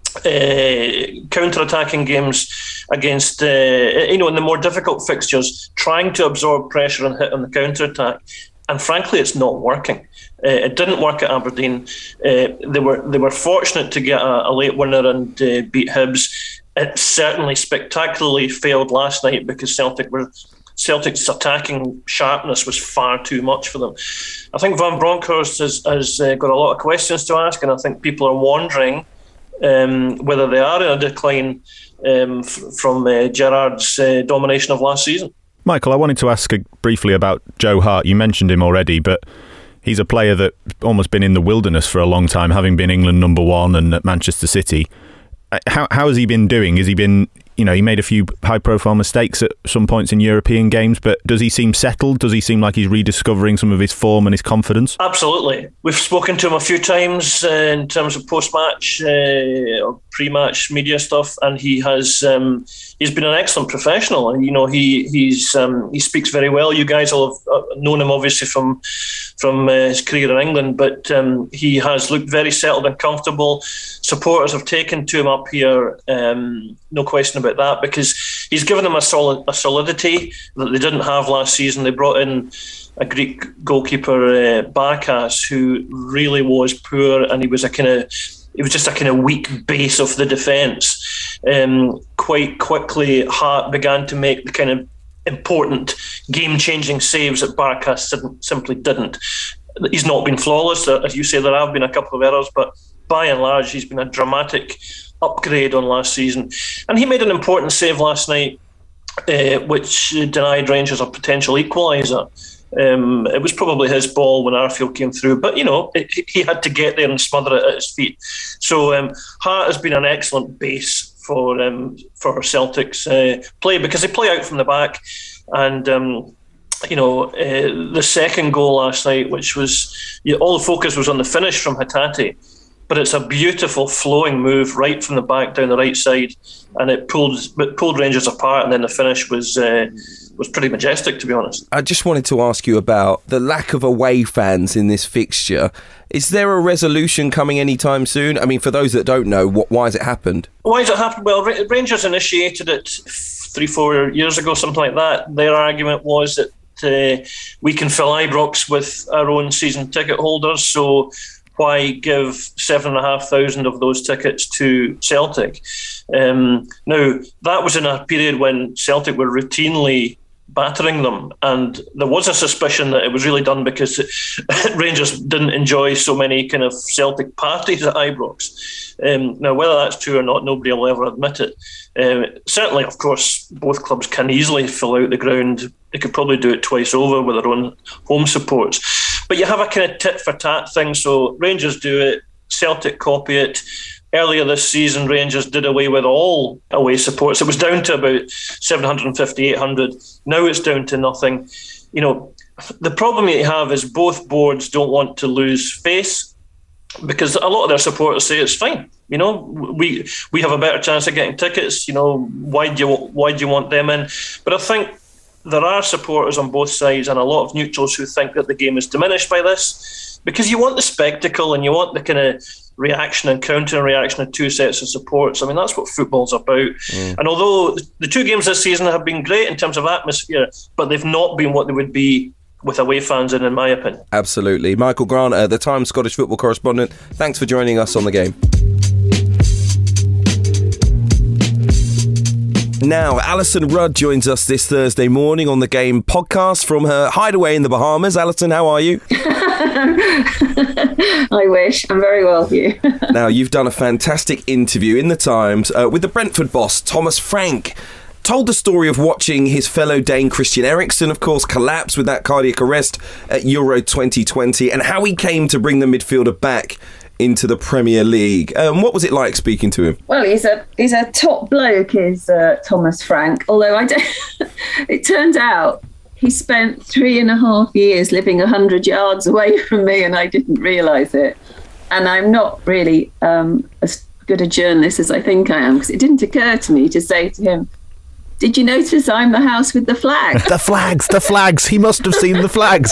counter-attacking games against, in the more difficult fixtures, trying to absorb pressure and hit on the counter-attack. And frankly, it's not working. It didn't work at Aberdeen. They were fortunate to get a late winner and beat Hibs. It certainly spectacularly failed last night because Celtic's attacking sharpness was far too much for them. I think Van Bronckhorst has got a lot of questions to ask, and I think people are wondering whether they are in a decline from Gerrard's domination of last season. Michael, I wanted to ask briefly about Joe Hart. You mentioned him already, but he's a player that's almost been in the wilderness for a long time, having been England number 1 and at Manchester City. How has he been doing? Has he been, he made a few high-profile mistakes at some points in European games, but does he seem settled? Does he seem like he's rediscovering some of his form and his confidence? Absolutely. We've spoken to him a few times in terms of post-match or pre-match media stuff, and he has he's been an excellent professional. And he speaks very well. You guys will have known him obviously from his career in England, but he has looked very settled and comfortable. Supporters have taken to him up here, no question about that, because he's given them a solidity that they didn't have last season. They brought in a Greek goalkeeper, Barkas, who really was poor, and he was just a kind of weak base of the defence. Quite quickly, Hart began to make the kind of important game-changing saves that Barkas simply didn't. He's not been flawless. As you say, there have been a couple of errors, but by and large, he's been a dramatic upgrade on last season. And he made an important save last night, which denied Rangers a potential equaliser. It was probably his ball when Arfield came through, but he had to get there and smother it at his feet. So Hart has been an excellent base for Celtic's play, because they play out from the back, and the second goal last night, which was all the focus was on the finish from Hatate, but it's a beautiful flowing move right from the back down the right side, and it pulled Rangers apart, and then the finish was pretty majestic, to be honest. I just wanted to ask you about the lack of away fans in this fixture. Is there a resolution coming anytime soon? I mean, for those that don't know, why has it happened? Why has it happened? Well, Rangers initiated it 3-4 years ago, something like that. Their argument was that we can fill Ibrox with our own season ticket holders, so why give 7,500 of those tickets to Celtic? Now, that was in a period when Celtic were routinely battering them, and there was a suspicion that it was really done because Rangers didn't enjoy so many kind of Celtic parties at Ibrox. Now, whether that's true or not, nobody will ever admit it. Certainly, of course, both clubs can easily fill out the ground. They could probably do it twice over with their own home supports. But you have a kind of tit-for-tat thing, so Rangers do it, Celtic copy it. Earlier this season, Rangers did away with all away supports. It was down to about 750, 800. Now it's down to nothing. The problem you have is both boards don't want to lose face, because a lot of their supporters say it's fine. We have a better chance of getting tickets. Why do you want them in? But I think there are supporters on both sides and a lot of neutrals who think that the game is diminished by this, because you want the spectacle and you want the kind of reaction and counter-reaction of two sets of supports. I mean, that's what football's about. And although the two games this season have been great in terms of atmosphere, but they've not been what they would be with away fans in my opinion. Absolutely. Michael Grant, the Times Scottish football correspondent, thanks for joining us on The Game. Now, Alison Rudd joins us this Thursday morning on The Game podcast from her hideaway in the Bahamas. Alison, how are you? I wish. I'm very well, Hugh. Now, you've done a fantastic interview in The Times with the Brentford boss, Thomas Frank. Told the story of watching his fellow Dane Christian Eriksen, of course, collapse with that cardiac arrest at Euro 2020, and how he came to bring the midfielder back into the Premier League. What was it like speaking to him? Well, he's a top bloke, is Thomas Frank. Although it turned out he spent 3.5 years living 100 yards away from me, and I didn't realise it. And I'm not really as good a journalist as I think I am, because it didn't occur to me to say to him, "Did you notice I'm the house with the flag?" The flags. He must have seen the flags.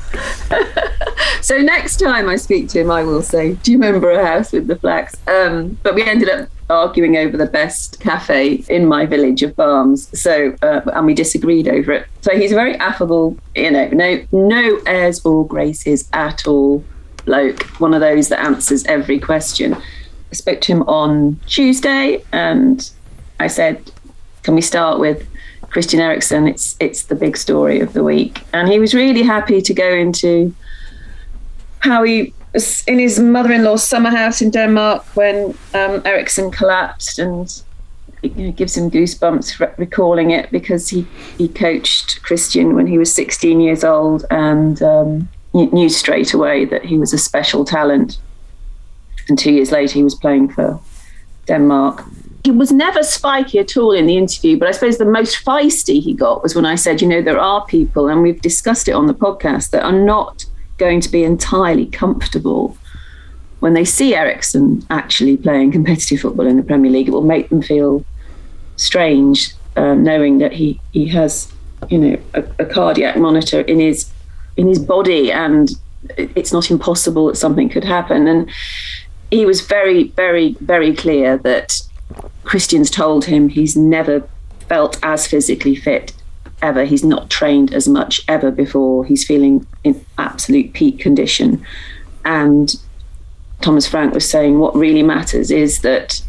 So next time I speak to him, I will say, "Do you remember a house with the flags?" But we ended up arguing over the best cafe in my village of Barnes. So, and we disagreed over it. So he's a very affable, no airs or graces at all bloke. One of those that answers every question. I spoke to him on Tuesday and I said, "Can we start with Christian Eriksen? It's the big story of the week." And he was really happy to go into how he was in his mother-in-law's summer house in Denmark when Eriksen collapsed, and it gives him goosebumps recalling it, because he coached Christian when he was 16 years old and knew straight away that he was a special talent. And 2 years later, he was playing for Denmark. He was never spiky at all in the interview, but I suppose the most feisty he got was when I said, there are people, and we've discussed it on the podcast, that are not going to be entirely comfortable when they see Eriksen actually playing competitive football in the Premier League. It will make them feel strange, knowing that he has, a cardiac monitor in his body, and it's not impossible that something could happen. And he was very, very, very clear that Christian's told him he's never felt as physically fit ever. He's not trained as much ever before. He's feeling in absolute peak condition. And Thomas Frank was saying what really matters is that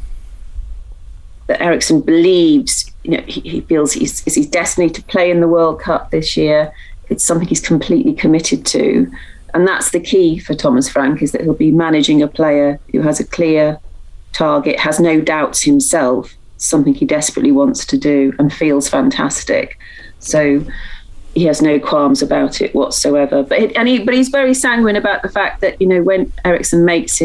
Eriksen believes, he feels he's destined to play in the World Cup this year. It's something he's completely committed to. And that's the key for Thomas Frank, is that he'll be managing a player who has a clear target, has no doubts himself, something he desperately wants to do, and feels fantastic. So he has no qualms about it whatsoever. But he's very sanguine about the fact that, when Eriksen makes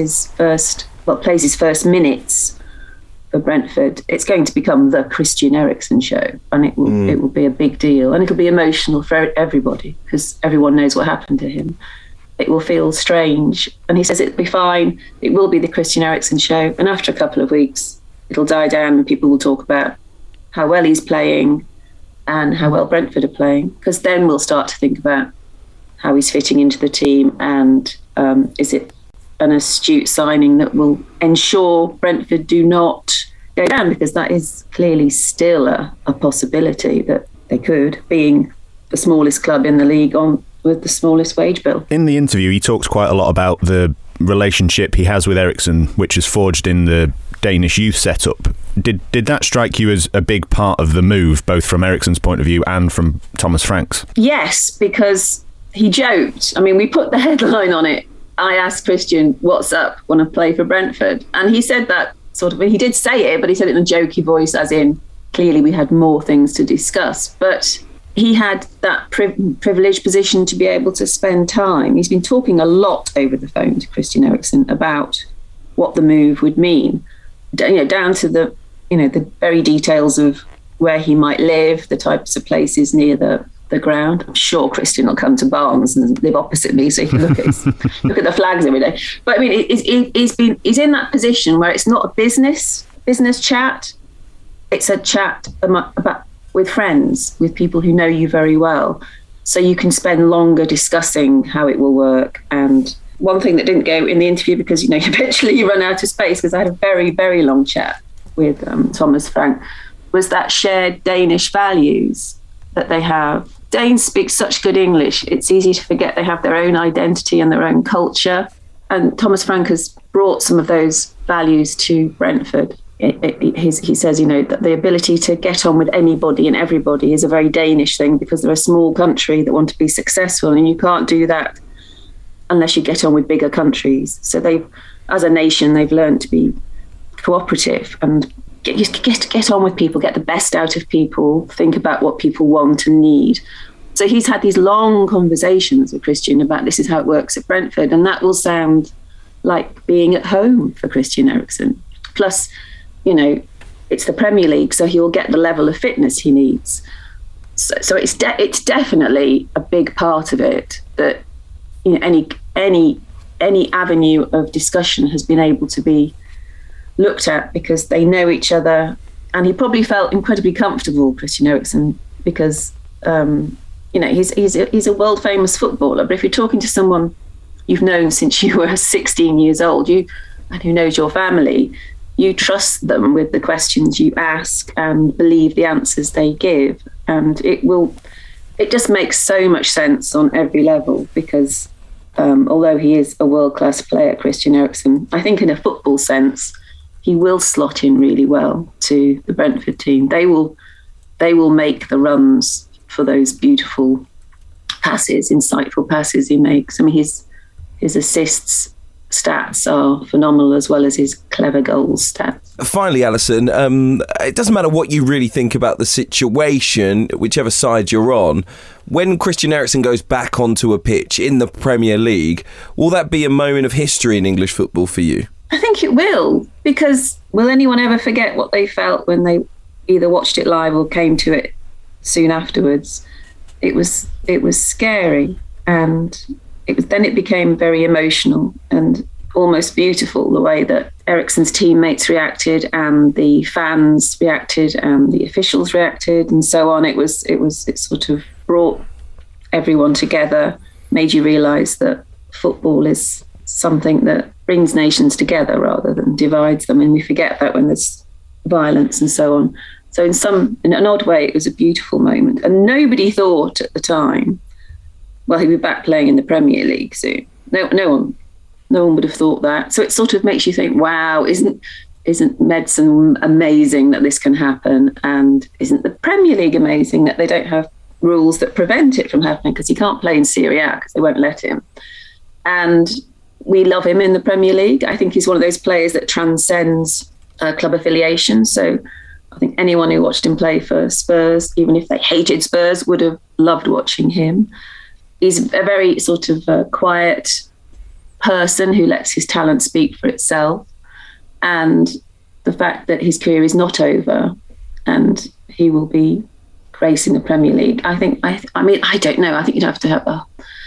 plays his first minutes for Brentford, it's going to become the Christian Eriksen show, and it will be a big deal, and it'll be emotional for everybody, because everyone knows what happened to him. It will feel strange, and he says it'll be fine. It will be the Christian Eriksen show, and after a couple of weeks, it'll die down, and people will talk about how well he's playing and how well Brentford are playing, because then we'll start to think about how he's fitting into the team, and is it an astute signing that will ensure Brentford do not go down, because that is clearly still a possibility that they could, being the smallest club in the league with the smallest wage bill. In the interview, he talks quite a lot about the relationship he has with Eriksen, which is forged in the Danish youth setup. Did that strike you as a big part of the move, both from Eriksen's point of view and from Thomas Frank's? Yes, because he joked. I mean, we put the headline on it. I asked Christian, "What's up? Want to play for Brentford?" And he said that he did say it, but he said it in a jokey voice, as in, clearly we had more things to discuss. But he had that privileged position to be able to spend time. He's been talking a lot over the phone to Christian Eriksen about what the move would mean, down to the very details of where he might live, the types of places near the ground. I'm sure Christian will come to Barnes and live opposite me, so he can look at the flags every day. But I mean, he's in that position where it's not a business chat. It's a chat about with friends, with people who know you very well. So you can spend longer discussing how it will work. And one thing that didn't go in the interview, because eventually you run out of space, because I had a very, very long chat with Thomas Frank, was that shared Danish values that they have. Danes speak such good English, it's easy to forget they have their own identity and their own culture. And Thomas Frank has brought some of those values to Brentford. He says, that the ability to get on with anybody and everybody is a very Danish thing, because they're a small country that want to be successful, and you can't do that unless you get on with bigger countries. So as a nation, they've learned to be cooperative and get on with people, get the best out of people, think about what people want and need. So he's had these long conversations with Christian about this is how it works at Brentford, and that will sound like being at home for Christian Eriksen. Plus, it's the Premier League, so he'll get the level of fitness he needs. So it's definitely a big part of it that any avenue of discussion has been able to be looked at because they know each other, and he probably felt incredibly comfortable, Christian Eriksen, because he's a world famous footballer. But if you're talking to someone you've known since you were 16 years old, and who knows your family, you trust them with the questions you ask and believe the answers they give, and it just makes so much sense on every level because although he is a world-class player, Christian Eriksen, I think in a football sense he will slot in really well to the Brentford team. They will make the runs for those beautiful passes, insightful passes he makes. I mean, his assists stats are phenomenal as well as his clever goals stats. Finally, Alison, it doesn't matter what you really think about the situation, whichever side you're on. When Christian Eriksen goes back onto a pitch in the Premier League, will that be a moment of history in English football for you? I think it will, because will anyone ever forget what they felt when they either watched it live or came to it soon afterwards? It was scary, and then it became very emotional and almost beautiful, the way that Eriksen's teammates reacted and the fans reacted and the officials reacted and so on. It sort of brought everyone together, made you realise that football is something that brings nations together rather than divides them, and we forget that when there's violence and so on. So in an odd way, it was a beautiful moment, and nobody thought at the time, well, he'll be back playing in the Premier League soon. No one would have thought that. So it sort of makes you think, wow, isn't medicine amazing that this can happen? And isn't the Premier League amazing that they don't have rules that prevent it from happening? Because he can't play in Serie A because they won't let him. And we love him in the Premier League. I think he's one of those players that transcends club affiliation. So I think anyone who watched him play for Spurs, even if they hated Spurs, would have loved watching him. He's a very sort of quiet person who lets his talent speak for itself. And the fact that his career is not over and he will be gracing the Premier League, I don't know. I think you'd have to have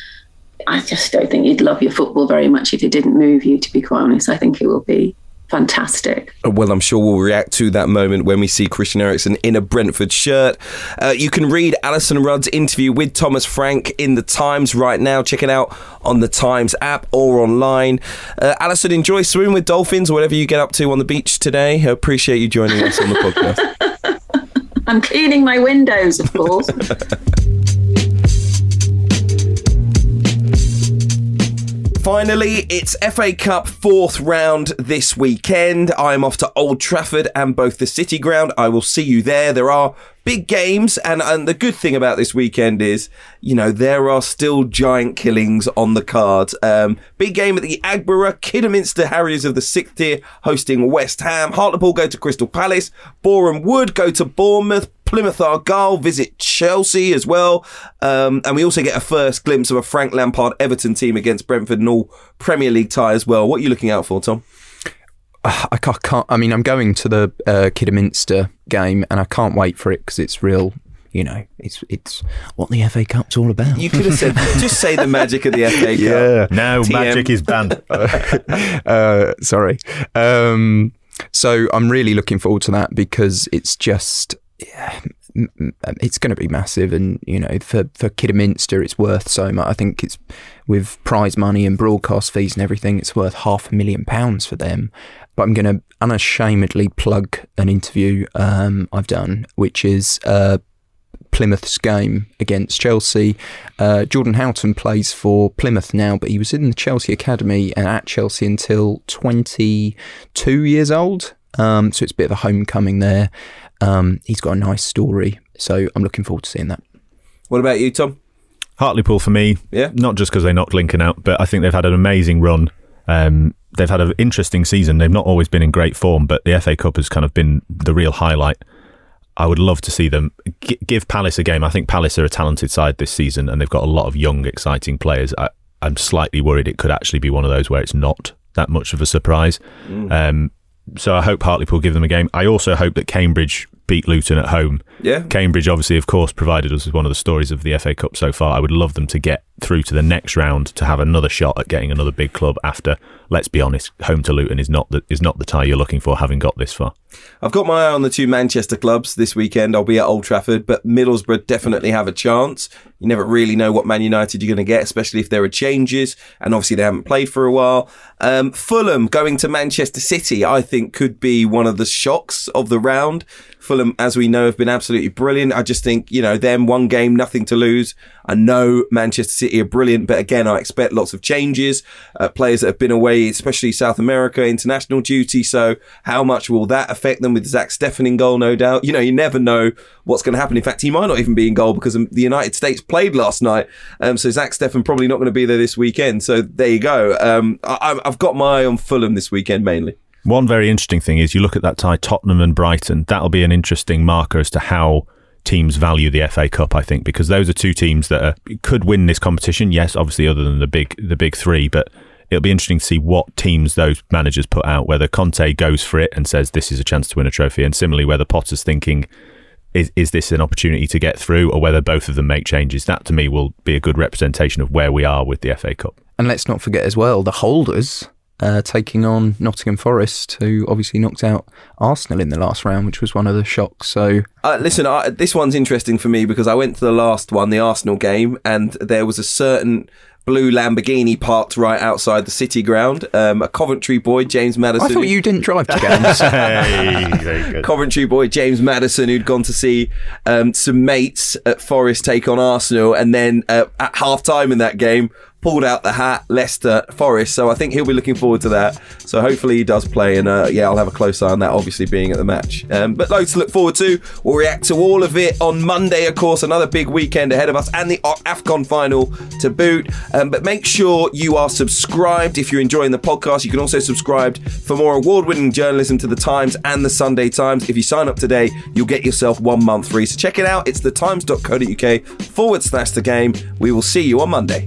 I just don't think you'd love your football very much if it didn't move you, to be quite honest. I think it will be fantastic. Well, I'm sure we'll react to that moment when we see Christian Eriksen in a Brentford shirt. You can read Alison Rudd's interview with Thomas Frank in The Times right now. Check it out on the Times app or online. Alison, enjoy swimming with dolphins or whatever you get up to on the beach today. I appreciate you joining us on the podcast. I'm cleaning my windows, of course. Finally, it's FA Cup 4th round this weekend. I'm off to Old Trafford and both the City Ground. I will see you there. There are big games, and the good thing about this weekend is, there are still giant killings on the cards. Big game at the Agborough. Kidderminster Harriers of the 6th tier hosting West Ham. Hartlepool go to Crystal Palace. Boreham Wood go to Bournemouth. Plymouth Argyle visit Chelsea as well. And we also get a first glimpse of a Frank Lampard Everton team against Brentford, and all Premier League tie as well. What are you looking out for, Tom? I can't. I mean, I'm going to the Kidderminster game, and I can't wait for it because it's real. It's what the FA Cup's all about. You could have said, just say the magic of the FA Cup. Yeah, now magic is banned. Sorry. So I'm really looking forward to that because it's just. Yeah, it's going to be massive, and for Kidderminster it's worth so much. I think it's with prize money and broadcast fees and everything, it's worth £500,000 for them. But I'm going to unashamedly plug an interview I've done, which is Plymouth's game against Chelsea. Jordan Houghton plays for Plymouth now, but he was in the Chelsea academy and at Chelsea until 22 years old. So it's a bit of a homecoming there. He's got a nice story, so I'm looking forward to seeing that. What about you, Tom? Hartlepool for me, yeah. Not just because they knocked Lincoln out, but I think they've had an amazing run. They've had an interesting season. They've not always been in great form, but the FA Cup has kind of been the real highlight. I would love to see them give Palace a game. I think Palace are a talented side this season, and they've got a lot of young, exciting players. I'm slightly worried it could actually be one of those where it's not that much of a surprise. So I hope Hartlepool give them a game. I also hope that Cambridge beat Luton at home. Yeah. Cambridge, obviously, of course, provided us with one of the stories of the FA Cup so far. I would love them to get through to the next round to have another shot at getting another big club after, let's be honest, home to Luton is not the tie you're looking for, having got this far. I've got my eye on the 2 Manchester clubs this weekend. I'll be at Old Trafford, but Middlesbrough definitely have a chance. You never really know what Man United you're going to get, especially if there are changes, and obviously they haven't played for a while. Fulham going to Manchester City, I think, could be one of the shocks of the round. Fulham, as we know, have been absolutely brilliant. I just think, them, one game, nothing to lose. I know Manchester City are brilliant, but again, I expect lots of changes. Players that have been away, especially South America, international duty. So how much will that affect them with Zach Steffen in goal, no doubt? You never know what's going to happen. In fact, he might not even be in goal because the United States played last night. So Zach Steffen probably not going to be there this weekend. So there you go. I've got my eye on Fulham this weekend mainly. One very interesting thing is you look at that tie, Tottenham and Brighton. That'll be an interesting marker as to how teams value the FA Cup, I think, because those are 2 teams that could win this competition. Yes, obviously, other than the big 3, but it'll be interesting to see what teams those managers put out, whether Conte goes for it and says this is a chance to win a trophy, and similarly whether Potter's thinking is this an opportunity to get through, or whether both of them make changes. That to me will be a good representation of where we are with the FA Cup. And let's not forget as well the holders taking on Nottingham Forest, who obviously knocked out Arsenal in the last round, which was one of the shocks. So, listen, this one's interesting for me because I went to the last one, the Arsenal game, and there was a certain blue Lamborghini parked right outside the City ground. A Coventry boy, James Maddison. I thought you didn't drive to games. Hey, very good. Coventry boy, James Maddison, who'd gone to see some mates at Forest take on Arsenal, and then at half-time in that game, pulled out the hat, Leicester Forest. So I think he'll be looking forward to that. So hopefully he does play, and I'll have a close eye on that, obviously being at the match. But loads to look forward to. We'll react to all of it on Monday, of course. Another big weekend ahead of us, and the AFCON final to boot. But make sure you are subscribed if you're enjoying the podcast. You can also subscribe for more award-winning journalism to The Times and The Sunday Times. If you sign up today, you'll get yourself 1 month free. So check it out. It's thetimes.co.uk/the game. We will see you on Monday.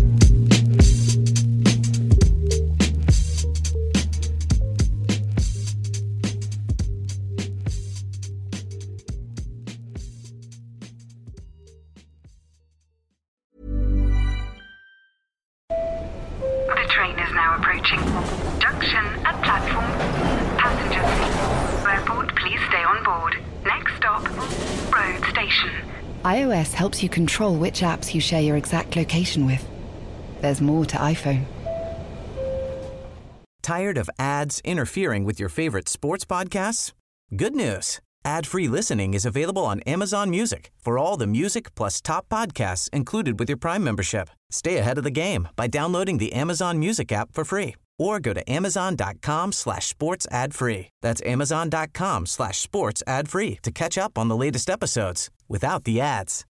iOS helps you control which apps you share your exact location with. There's more to iPhone. Tired of ads interfering with your favorite sports podcasts? Good news. Ad-free listening is available on Amazon Music for all the music plus top podcasts included with your Prime membership. Stay ahead of the game by downloading the Amazon Music app for free, or go to amazon.com/sports ad free. That's amazon.com/sports ad free to catch up on the latest episodes without the ads.